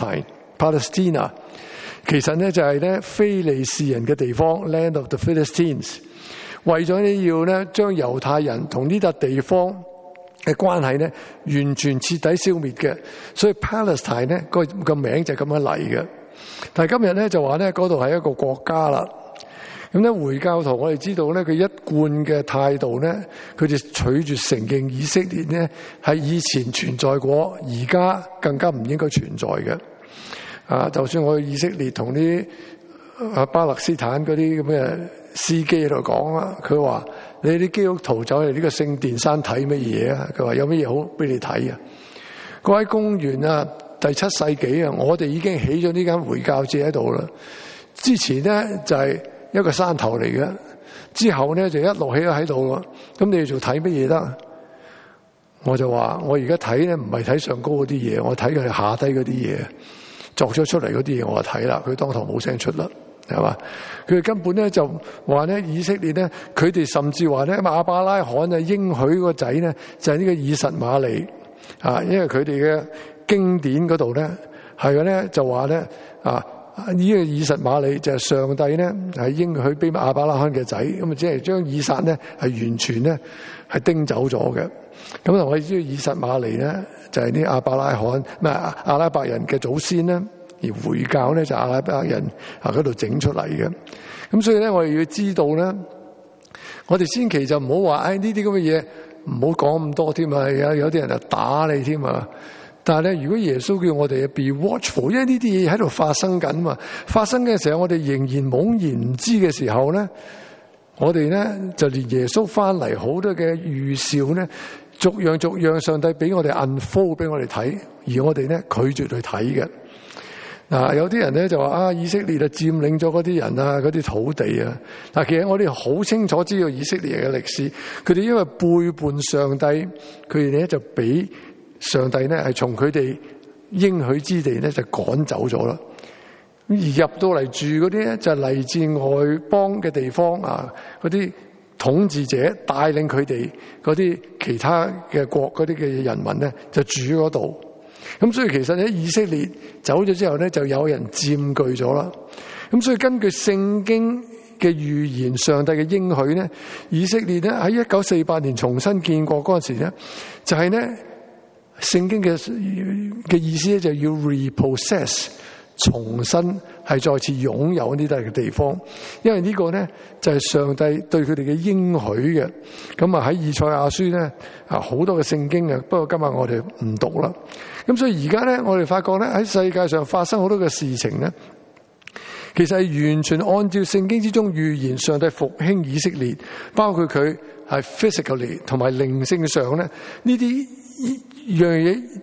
Palestina， 其實咧就係咧非利士人嘅地方 Land of the Philistines。為咗你要咧將猶太人同呢笪地方嘅關係咧完全徹底消滅嘅，所以 Palestine 咧個名就咁樣嚟嘅。但係今日咧就話咧嗰度係一個國家啦。咁咧回教徒我哋知道咧佢一貫嘅態度咧，佢哋取住承認以色列咧係以前存在過，而家更加唔應該存在嘅。就算我去以色列同啲巴勒斯坦嗰啲咁嘅司機喺度講啦，佢話你啲基督徒走嚟呢個聖殿山睇乜嘢啊？佢話有乜嘢好俾你睇啊？各位公元第7世紀我哋已經起咗呢間回教寺喺度啦。之前咧就係一個山頭嚟嘅，之後咧就一路起咗喺度。咁你哋仲睇乜嘢得？我就話我而家睇咧唔係睇上高嗰啲嘢，我睇佢哋下低嗰啲嘢，作咗出嚟嗰啲嘢我就睇啦。佢當堂冇聲出啦。係嘛？佢哋根本咧就話咧以色列咧，佢哋甚至話咧亞伯拉罕應許個仔咧就係呢個以實瑪利因為佢哋嘅經典嗰度咧係咧就話咧呢個以實瑪利就係上帝咧係應許俾亞伯拉罕嘅仔，咁即係將以撒咧係完全咧係叮走咗嘅。咁我哋知道以實瑪利咧就係啲亞伯拉罕阿拉伯人嘅祖先咧。而回教咧就阿拉伯人嗰度整出嚟嘅，咁所以咧我哋要知道咧，我哋千祈就唔好話呢啲咁嘅嘢唔好講咁多添啊！有啲人就打你添啊！但係咧，如果耶穌叫我哋 be watchful， 因為呢啲嘢喺度發生緊嘛，發生嘅時候我哋仍然懵然唔知嘅時候咧，我哋咧就連耶穌翻嚟好多嘅預兆咧，逐樣上帝俾我哋 unfold 俾我哋睇，而我哋咧拒絕去睇嘅。有啲人咧就話以色列佔領咗嗰啲人嗰啲土地啊。嗱，其實我哋好清楚知道以色列嘅歷史，佢哋因為背叛上帝，佢哋咧就俾上帝咧係從佢哋應許之地咧就趕走咗啦。而入到嚟住嗰啲咧就嚟自外邦嘅地方嗰啲統治者帶領佢哋嗰啲其他嘅國嗰啲嘅人民咧就住嗰度。咁所以其實喺以色列走咗之後咧，就有人佔據咗啦。咁所以根據聖經嘅預言，上帝嘅應許咧，以色列咧喺1948年重新建國嗰陣時咧，就係咧聖經嘅意思咧，就要 repossess， 重新係再次擁有呢啲嘅地方，因為呢個咧就係上帝對佢哋嘅應許嘅。咁喺以賽亞書咧好多嘅聖經不過今日我哋唔讀啦。咁所以而家咧，我哋發覺咧喺世界上發生好多嘅事情咧，其實係完全按照聖經之中預言，上帝復興以色列，包括佢係 physically 同埋靈性上咧呢啲樣嘢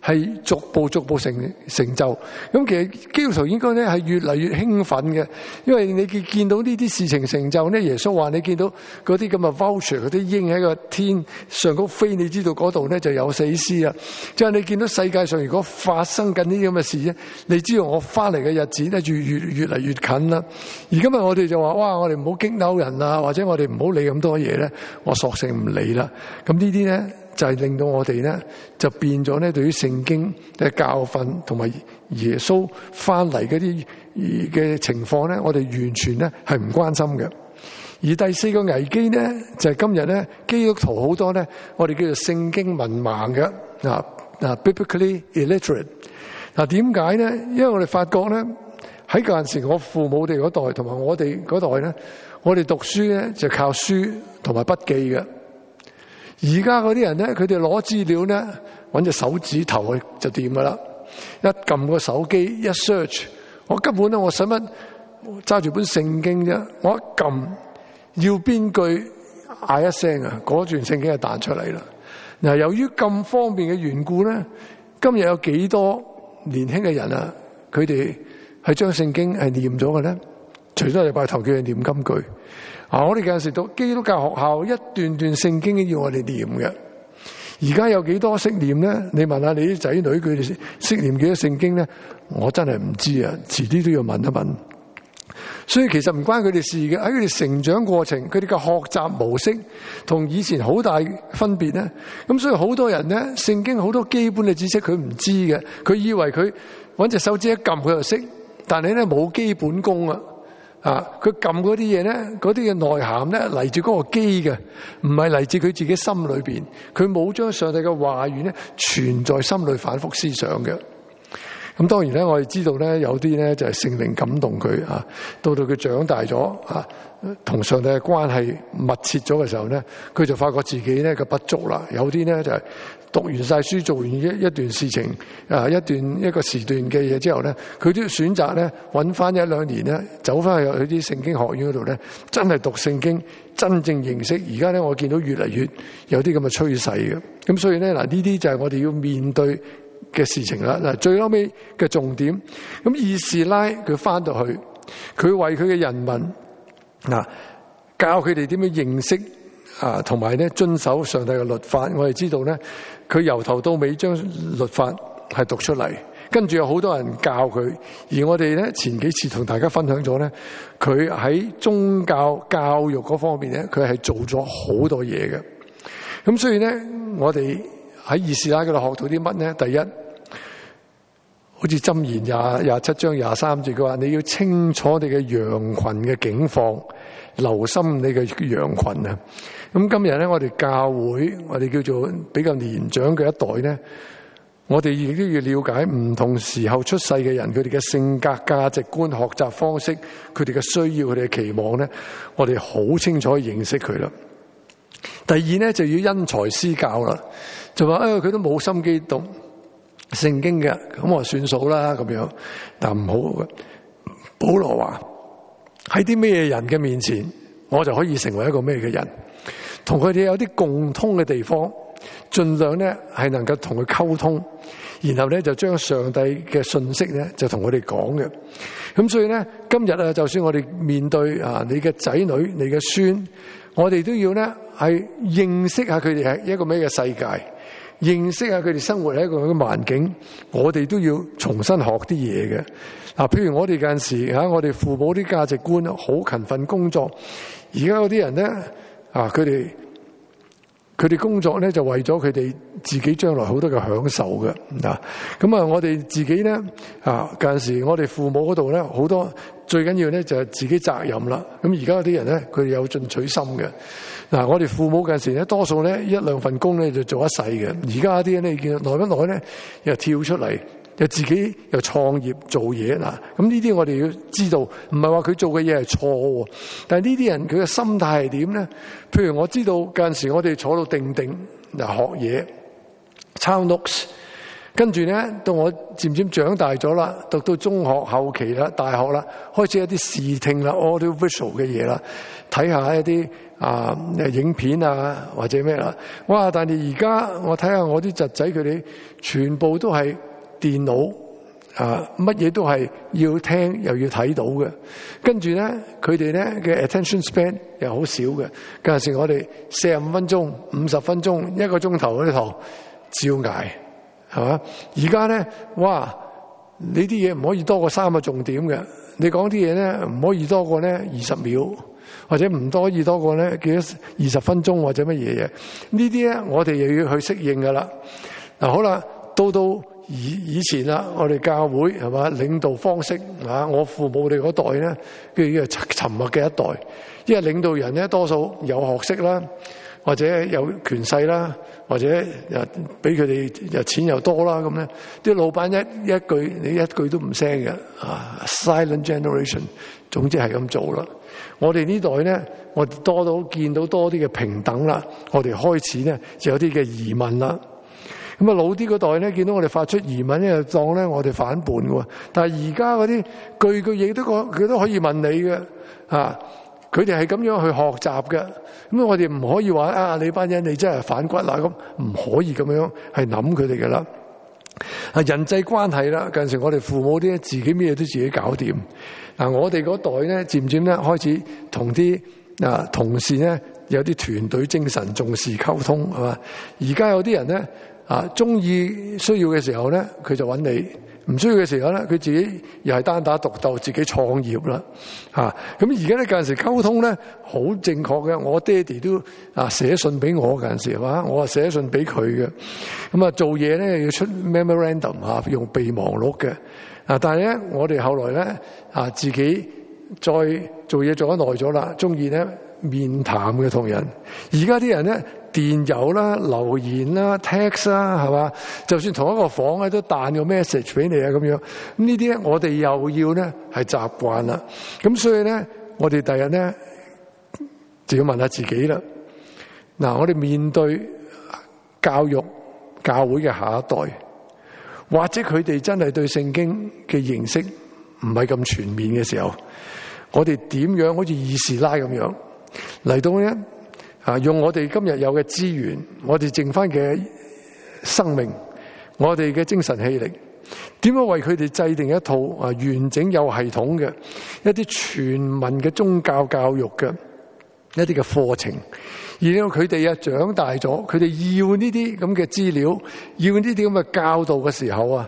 係逐步成就。咁其實基督徒應該咧係越嚟越興奮嘅，因為你見到呢啲事情成就咧，耶穌話你見到嗰啲咁嘅 vulture 嗰啲鷹喺個天上高飛，你知道嗰度咧就有死屍啦。即係你見到世界上如果發生緊呢啲咁嘅事咧，你知道我翻嚟嘅日子咧越嚟越近啦。而今日我哋就話哇，我哋唔好激嬲人啊，或者我哋唔好理咁多嘢咧，我索性唔理啦。咁呢啲咧就係令到我哋咧就變咗咧對於聖經嘅教訓同埋耶穌翻嚟嗰啲嘅情況咧，我哋完全咧係唔關心嘅。而第四個危機咧就係今日咧基督徒好多咧，我哋叫做聖經文盲嘅biblically illiterate。點解咧？因為我哋發覺咧喺嗰陣時我父母哋嗰代同埋我哋嗰代咧，我哋讀書咧就靠書同埋筆記嘅。而家嗰啲人咧，佢哋攞資料咧，搵隻手指頭去就掂噶啦。一撳個手機一 search， 我根本咧我使乜揸住本聖經啫？我一撳要邊句嗌一聲啊，嗰段聖經就彈出嚟啦。嗱，由於咁方便嘅緣故咧，今日有幾多年輕嘅人啊，佢哋係將聖經係念咗嘅咧？除咗禮拜頭叫佢念金句。我哋有陣時讀基督教學校一段段聖經要我哋念嘅，而家有幾多識念咧？你問下你啲仔女，佢哋識念幾多聖經咧？我真係唔知啊，遲啲都要問一問。所以其實唔關佢哋事嘅，喺佢哋成長過程，佢哋嘅學習模式同以前好大分別咧。咁所以好多人咧，聖經好多基本嘅知識佢唔知嘅，佢以為佢搵隻手指一撳佢就識，但係咧冇基本功啊。佢撳嗰啲嘢咧，嗰啲嘅內涵咧嚟自嗰個機嘅，唔係嚟自佢自己心裏邊。佢冇將上帝嘅話語咧存在心裏反覆思想嘅。咁當然咧，我哋知道咧，有啲咧就係聖靈感動佢啊，到佢長大咗啊，同上帝嘅關係密切咗嘅時候咧，佢就發覺自己咧嘅不足啦。有啲咧就係讀完晒書，做完一段事情啊，一個時段嘅嘢之後咧，佢都要選擇咧揾翻一兩年咧，走翻去啲聖經學院嗰度咧，真係讀聖經，真正認識。而家咧，我見到越嚟越有啲咁嘅趨勢嘅。咁所以咧嗱，呢啲就係我哋要面對嘅事情啦。嗱，最後尾嘅重點，咁以斯拉佢翻到去，佢為佢嘅人民教佢哋點樣認識同埋咧遵守上帝嘅律法。我哋知道咧，佢由頭到尾將律法係讀出嚟，跟住有好多人教佢。而我哋咧前幾次同大家分享咗咧，佢喺宗教教育嗰方面咧，佢係做咗好多嘢嘅。咁所以咧，我哋喺以斯拉嗰度學到啲乜咧？第一，好似箴言27章23節，佢話你要清楚你嘅羊群嘅境況，留心你嘅羊群啊！咁今日咧，我哋教會，我哋叫做比較年長嘅一代咧，我哋亦都要了解唔同時候出世嘅人，佢哋嘅性格、價值觀、學習方式，佢哋嘅需要、佢哋嘅期望咧，我哋好清楚認識佢啦。第二咧，就要因材施教啦，就話佢都冇心機讀聖經嘅，咁我算數啦咁樣。但唔好嘅，保羅話喺啲咩人嘅面前，我就可以成為一個咩嘅人，同佢哋有啲共通嘅地方，盡量咧係能夠同佢溝通，然後咧就將上帝嘅信息咧就同佢哋講嘅。咁所以咧，今日啊，就算我哋面對你嘅仔女、你嘅孫，我哋都要咧係認識下佢哋係一個咩嘅世界，認識下佢哋生活喺一個咁嘅環境，我哋都要重新學啲嘢嘅。譬如我哋嗰陣時我哋父母啲價值觀好勤奮工作，而家嗰啲人咧佢哋工作咧就為咗佢哋自己將來好多嘅享受嘅。咁我哋自己咧嗰陣時我哋父母嗰度咧好多最緊要咧就係自己責任啦。咁而家嗰啲人咧佢哋有進取心嘅。我哋父母嗰陣時咧多數咧一兩份工咧就做一世嘅。而家啲人咧見耐不耐咧又跳出嚟，又自己又創業做嘢。咁呢啲我哋要知道，唔係話佢做嘅嘢係錯，但係呢啲人佢嘅心態係點咧？譬如我知道嗰陣時我哋坐到定學嘢抄 notes， 跟住咧，到我漸漸長大咗啦，讀到中學後期啦、大學啦，開始一啲視聽啦、audio visual 嘅嘢啦，睇下一啲影片啊或者咩啦。哇！但係而家我睇下我啲侄仔佢哋全部都係電腦乜嘢都係要聽又要睇到嘅。跟住咧，佢哋咧嘅 attention span 又好少嘅。嗰陣時我哋45分鐘、50分鐘、1個鐘頭嗰啲堂照捱。係嘛？而家咧，哇！你啲嘢唔可以多過3個重點嘅。你講啲嘢咧，唔可以多過咧20秒，或者唔可以多過咧幾多20分鐘或者乜嘢嘢。呢啲咧，我哋又要去適應噶啦。嗱，好啦，到以前啦，我哋教會係嘛領導方式我父母哋嗰代咧，叫沉默嘅一代，因為領導人咧多數有學識啦。或者有權勢啦，或者俾佢哋錢又多啦，咁咧啲老闆一句你一句都唔聲嘅silent generation， 總之係咁做啦。我哋呢代咧，我哋見到多啲嘅平等啦，我哋開始咧就有啲嘅疑問啦。咁老啲嗰代咧，見到我哋發出疑問咧，就當咧我哋反叛嘅。但係而家嗰啲句嘢佢都可以問你嘅佢哋係咁樣去學習嘅，咁我哋唔可以話你班人你真係反骨啦，咁唔可以咁樣係諗佢哋嘅啦。人際關係啦，近時我哋父母啲自己咩都自己搞掂。我哋嗰代咧，漸漸咧開始同啲同事咧有啲團隊精神，重視溝通係嘛。而家有啲人咧中意需要嘅時候咧，佢就揾你。唔需要嘅時候咧，佢自己又係單打獨鬥，自己創業啦。咁而家咧，有陣時溝通咧好正確嘅。我爹哋都寫信俾我，有陣時係嘛，我寫信俾佢嘅。咁做嘢咧要出 memorandum 用備忘錄嘅。但係咧，我哋後來咧自己再做嘢做得耐咗啦，中意咧面談嘅同人。而家啲人咧，電郵啦、留言啦、text 啦，係嘛？就算同一個房咧，都彈個 message 俾你咁樣。咁呢啲咧，我哋又要咧係習慣啦。咁所以咧，我哋第日咧就要問下自己啦。我哋面對教育教會嘅下一代，或者佢哋真係對聖經嘅認識唔係咁全面嘅時候，我哋點樣好似以斯拉咁樣嚟到咧？用我哋今日有嘅資源，我哋剩翻嘅生命，我哋嘅精神氣力，點樣為佢哋制定一套完整有系統嘅一啲全民嘅宗教教育嘅一啲嘅課程，而令到佢哋長大咗，佢哋要呢啲咁嘅資料，要呢啲咁嘅教導嘅時候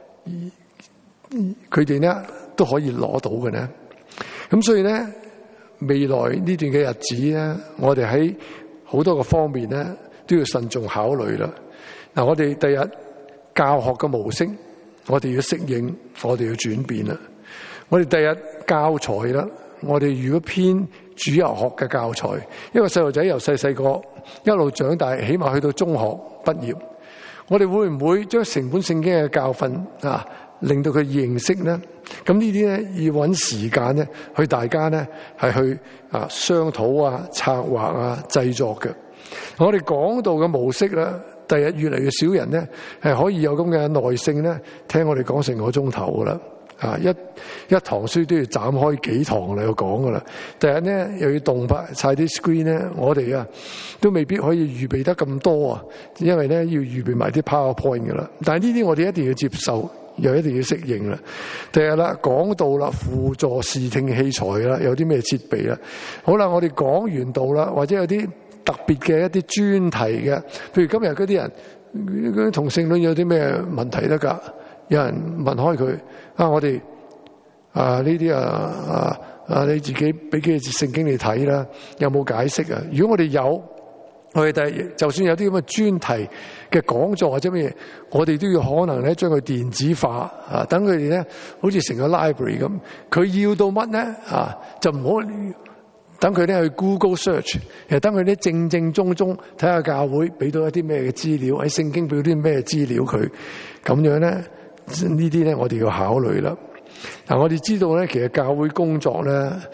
佢哋咧都可以攞到嘅呢。咁所以咧，未來呢段嘅日子咧，我哋喺好多個方面咧都要慎重考慮啦。我哋第日教學嘅模式，我哋要適應，我哋要轉變啦。我哋第日教材啦，我哋如果偏主日學嘅教材，因為細路仔由細個一路長大，起碼去到中學畢業，我哋會唔會將成本聖經嘅教訓令到佢認識呢？咁呢啲咧要揾時間咧，去大家咧係去商討策劃製作嘅。我哋講道嘅模式咧，第日越嚟越少人咧係可以有咁嘅耐性咧，聽我哋講成個鐘頭噶啦。一堂書都要斬開幾堂嚟去講噶啦。第日咧又要動晒啲 screen 咧，我哋都未必可以預備得咁多因為咧要預備埋啲 PowerPoint 噶啦。但係呢啲我哋一定要接受。又一定要適應啦。第日啦，講道啦，輔助視聽器材啦，有啲咩設備啦。好啦，我哋講完道啦，或者有啲特別嘅一啲專題嘅，譬如今日嗰啲人嗰啲同性戀有啲咩問題得㗎？有人問開佢我哋呢啲你自己俾幾節聖經你睇啦，有冇解釋啊？如果我哋有。我哋就算有啲咁嘅專題嘅講座或者乜嘢，我哋都要可能咧將佢電子化等佢哋咧好似成個 library 咁。佢要到乜咧就唔好等佢咧去 Google search， 等佢咧正正宗宗睇下教會俾到一啲咩嘅資料，喺聖經俾到啲咩資料佢，咁樣咧呢啲咧我哋要考慮啦。我哋知道咧，其實教會工作咧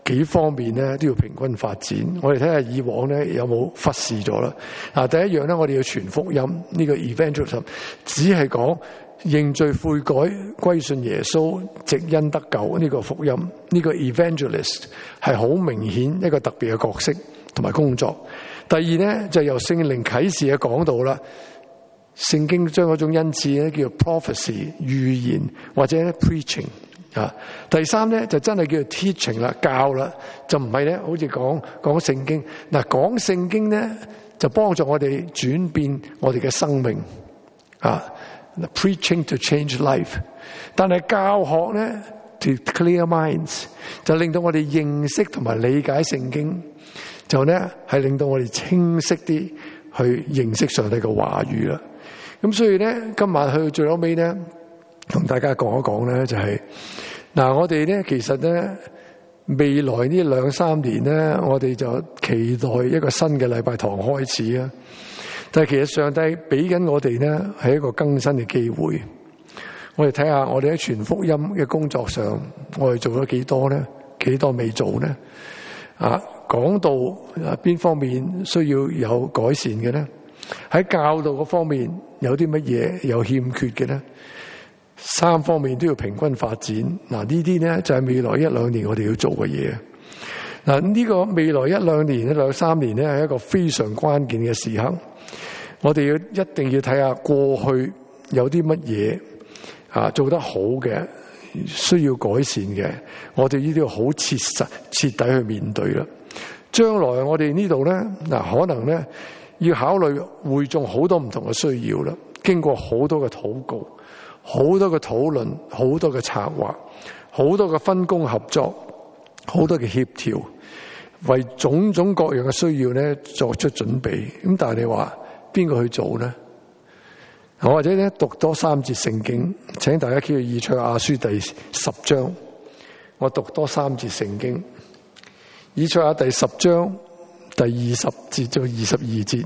幾方面咧都要平均發展。我哋睇下以往咧有冇忽視咗啦。第一樣咧，我哋要傳福音，呢個 evangelism 只係講認罪悔改歸信耶穌，藉恩得救呢個福音。呢個 evangelist 係好明顯一個特別嘅角色同埋工作。第二咧就由聖靈啟示嘅講道啦。聖經將嗰種恩賜咧叫做 prophecy 預言或者 preaching 啊。第三咧就真係叫做 teaching 啦，教啦，就唔係咧好似講聖經。講聖經咧就幫助我哋轉變我哋嘅生命啊。preaching to change life， 但係教學咧 to clear minds， 就令到我哋認識同埋理解聖經，就咧係令到我哋清晰啲去認識上帝嘅話語啦。咁所以咧，今晚去到最後尾咧，同大家講一講咧，就係我哋咧其實咧未來呢2-3年咧，我哋就期待一個新嘅禮拜堂開始啊。但係其實上帝俾緊我哋咧係一個更新嘅機會。我哋睇下我哋喺傳福音嘅工作上，我哋做咗幾多咧？幾多未做咧？講到邊方面需要有改善嘅咧？喺教導嗰方面有啲乜嘢有欠缺嘅咧？3方面都要平均發展。呢啲咧就係未來1-2年我哋要做嘅嘢。呢個未來1-2年、2-3年咧係一個非常關鍵嘅時刻。我哋一定要睇下過去有啲乜嘢做得好嘅，需要改善嘅，我哋呢啲要好徹底去面對啦。將來我哋呢度咧可能咧要考慮會眾好多唔同嘅需要啦，經過好多嘅禱告、好多嘅討論、好多嘅策劃、好多嘅分工合作、好多嘅協調，為種種各樣嘅需要咧作出準備。咁但係你話邊個去做呢？我或者咧讀多3節聖經，請大家睇以賽亞書第10章，我讀多3節聖經。以賽亞第10章第20節到22節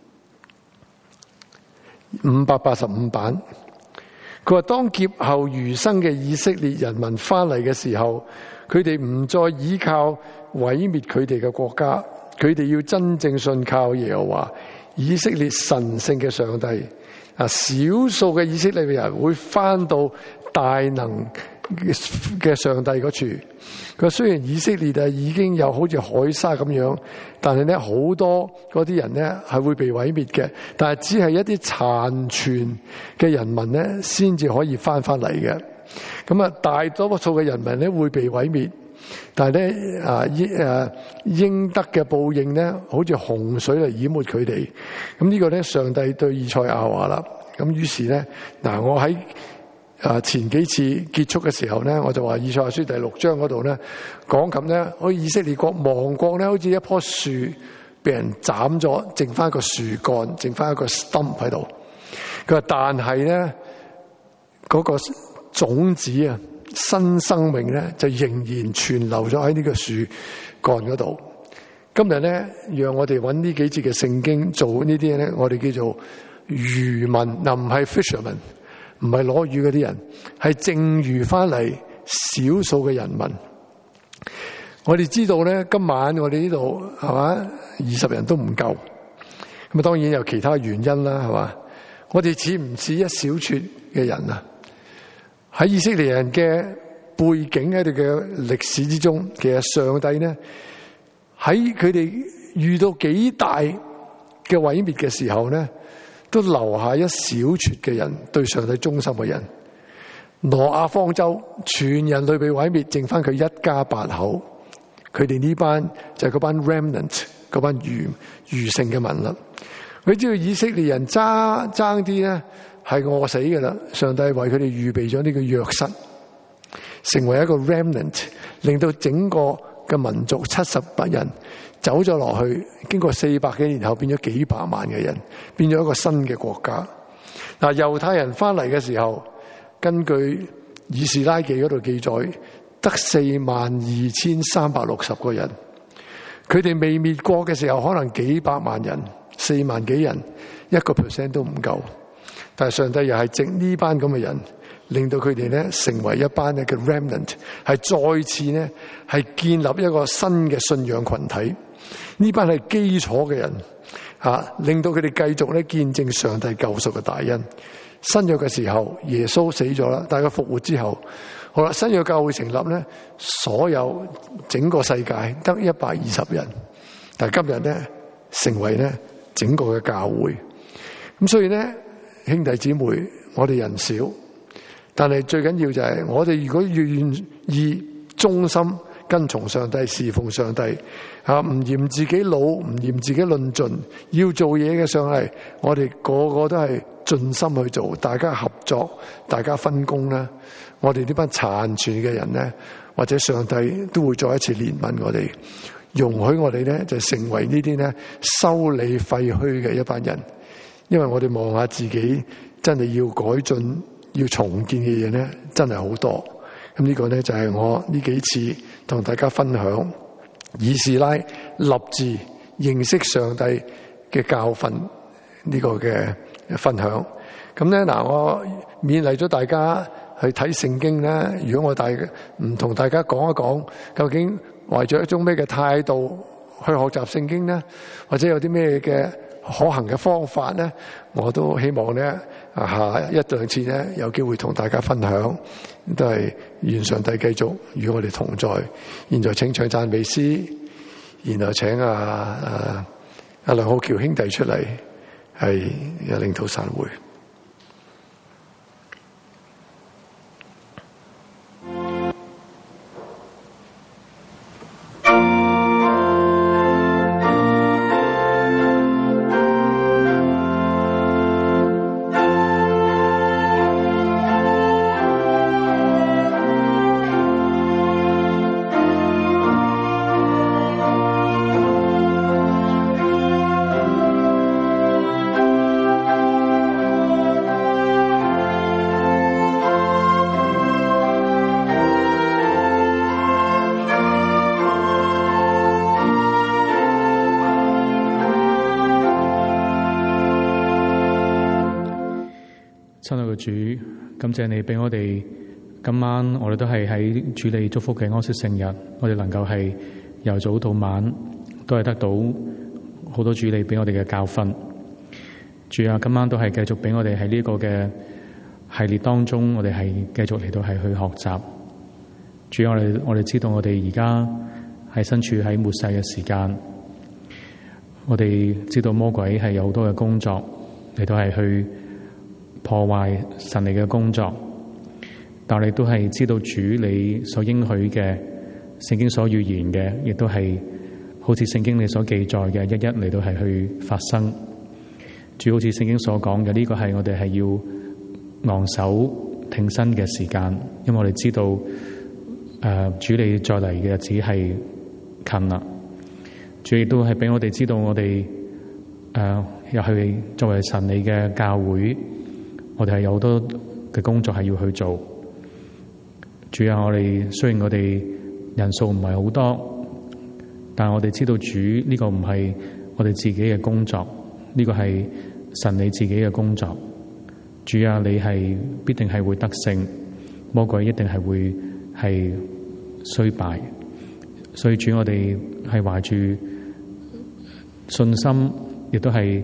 ，585版。佢話：當劫後餘生嘅以色列人民翻嚟嘅時候，佢哋唔再依靠毀滅佢哋嘅國家，佢哋要真正信靠耶和華以色列神聖嘅上帝。少數嘅以色列人會翻到大能嘅上帝嗰處。佢話雖然以色列已經有好似海沙咁樣，但係咧好多嗰啲人咧係會被毀滅嘅，但係只係一啲殘存嘅人民咧先至可以翻嚟嘅。咁大多數嘅人民咧會被毀滅，但係咧應得嘅報應咧，好似洪水嚟淹沒佢哋。咁呢個咧，上帝對以賽亞話啦。咁於是咧，我喺前幾次結束嘅時候咧，我就話以賽亞書第6章嗰度咧講咁咧，好似以色列國亡國咧，好似一棵樹被人斬咗，剩翻個樹幹，剩翻一個 stump 喺度。佢話但係咧嗰個種子啊，新生命咧就仍然存留咗喺呢個樹幹嗰度。今日咧，讓我哋揾呢幾節嘅聖經做呢啲咧，我哋叫做漁民，唔係 fisherman， 唔係攞魚嗰啲人，係剩餘翻嚟少數嘅人民。我哋知道咧，今晚我哋呢度係嘛20人都唔夠，咁當然有其他原因啦，係嘛？我哋似唔似一小撮嘅人啊？喺以色列人嘅背景喺佢嘅歷史之中，其實上帝呢喺佢哋遇到幾大嘅毀滅嘅時候呢，都留下一小撮嘅人對上帝忠心嘅人。挪亞方舟，全人類被毀滅，剩翻佢一家8口。佢哋呢班就係嗰班 remnant， 嗰班餘剩嘅民啦。佢知道以色列人爭啲咧係餓死㗎啦，上帝為佢哋預備咗呢個約瑟，成為一個 remnant， 令到整個嘅民族78人走咗落去，經過400幾年後變咗幾百萬嘅人，變咗一個新嘅國家。猶太人翻嚟嘅時候，根據以士拉記嗰度記載，得42,360個人。佢哋未滅國嘅時候，可能幾百萬人，4萬幾人，1% 都唔夠。但係上帝又係藉呢班咁嘅人令到佢哋咧成為一班咧嘅 remnant， 係再次咧係建立一個新嘅信仰群體。呢班係基礎嘅人令到佢哋繼續咧見證上帝救贖嘅大恩。新約嘅時候，耶穌死咗啦，但係佢復活之後，好啦，新約教會成立咧，所有整個世界得120人，但係今日咧成為咧整個嘅教會。咁所以咧，兄弟姊妹，我哋人少，但係最緊要就係我哋如果願意忠心跟從上帝，侍奉上帝，唔嫌自己老，唔嫌自己論盡，要做嘢嘅上嚟，我哋個個都係盡心去做，大家合作，大家分工啦。我哋呢班殘存嘅人咧，或者上帝都會再一次憐憫我哋，容許我哋咧就成為呢啲咧修理廢墟嘅一班人。因為我哋望下自己，真係要改進、要重建嘅嘢咧，真係好多。咁呢個咧就係我呢幾次同大家分享以斯拉立志認識上帝嘅教訓呢個嘅分享。咁咧嗱，我勉勵咗大家去睇聖經咧。如果我唔同大家講一講，究竟懷着一種咩嘅態度去學習聖經咧，或者有啲咩嘅可行嘅方法咧，我都希望咧下一兩次咧有機會同大家分享，都係願上帝繼續與我哋同在。現在請唱讚美詩，然後請阿梁浩橋兄弟出嚟，係領導散會。 親愛嘅主，感謝你俾我哋今晚，我哋都係喺主你祝福嘅安息聖日，我哋能夠係由早到晚都係得到好多主你俾我哋嘅教訓。主啊，今晚都係繼續俾我哋喺呢個嘅系列當中，我哋係繼續嚟到係去學習。主，我哋知道我哋而家係身處喺末世嘅時間，我哋知道魔鬼係有好多嘅工作嚟到係去破壞神你嘅工作，但我哋都係知道主你所應許嘅，聖經所預言嘅，亦都係好似聖經你所記載嘅，一一嚟到係去發生。主，好似聖經所講嘅，呢個係我哋係要昂首挺身嘅時間，因為我哋知道主你再嚟嘅日子係近啦。主亦都係俾我哋知道我哋又係作為神你嘅教會，我哋係有好多嘅工作係要去做。主啊，我哋雖然我哋人數唔係好多，但係我哋知道主呢個唔係我哋自己嘅工作，呢個係神你自己嘅工作。主啊，你係必定係會得勝，魔鬼一定係會係衰敗。所以主，我哋係懷住信心，亦都係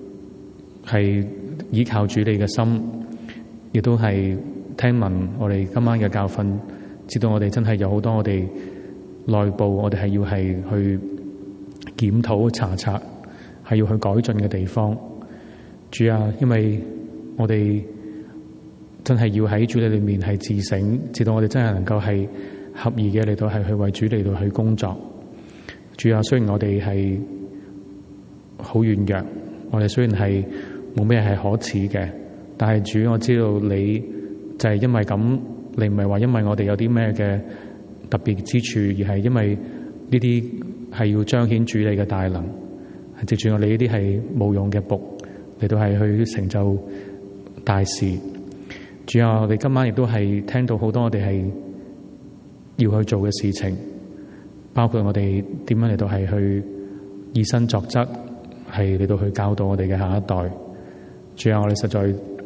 依靠主你嘅心，亦都係聽聞我哋今晚嘅教訓，知道我哋真係有好多我哋內部，我哋係要係去檢討查察，係要去改進嘅地方。主啊，因為我哋真係要喺主你裏面係自省，直到我哋真係能夠係合宜嘅嚟到係去為主嚟到去工作。主啊，雖然我哋係好軟弱，我哋雖然係冇咩係可恥嘅，但係主，我知道你就係因為咁，你唔係話因為我哋有啲咩嘅特別之處，而係因為呢啲係要彰顯主你嘅大能，係藉住我哋呢啲係冇用嘅僕嚟到係去成就大事。主啊，我哋今晚亦都係聽到好多我哋係要去做嘅事情，包括我哋點樣嚟到係去以身作則，係嚟到去教導我哋嘅下一代。主啊，我哋實在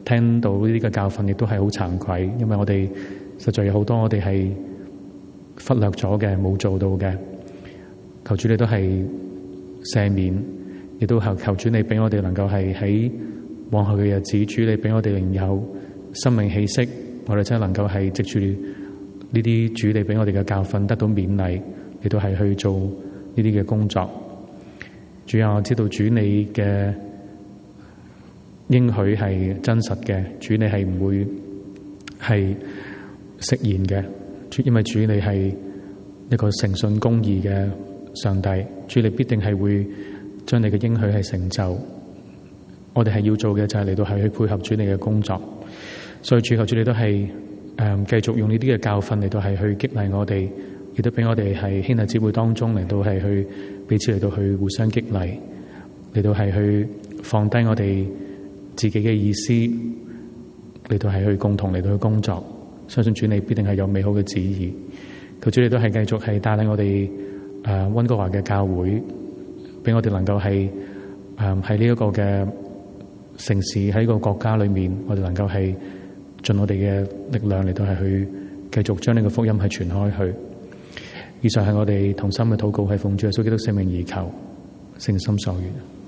聽到呢啲嘅教訓，亦都係好慚愧，因為我哋實在有好多我哋係忽略咗嘅，冇做到嘅。求主你都係赦免，亦都求主你俾我哋能夠係喺往後嘅日子，主你俾我哋仍有生命氣息，我哋真係能夠係藉住呢啲主你俾我哋嘅教訓得到勉勵，亦都係去做呢啲嘅工作。主啊，我知道主你嘅應許係真實嘅，主你係唔會係食言嘅，因為主你係一個誠信公義嘅上帝，主你必定係會將你嘅應許係成就。我哋係要做嘅就係嚟到係去配合主你嘅工作，所以主求主你都係繼續用呢啲嘅教訓嚟到係去激勵我哋，亦都俾我哋係兄弟姊妹當中嚟到係去彼此嚟到去互相激勵，嚟到係去放低我哋自己嘅意思，嚟到係去共同嚟到去工作。相信主你必定係有美好嘅旨意，求主你都係繼續係帶領我哋溫哥華嘅教會，俾我哋能夠係喺呢一個嘅城市，喺呢個國家裏面，我哋能夠係盡我哋嘅力量嚟到係去繼續將呢個福音係傳開去。以上係我哋同心嘅禱告，係奉主耶穌基督聖名而求，誠心所願。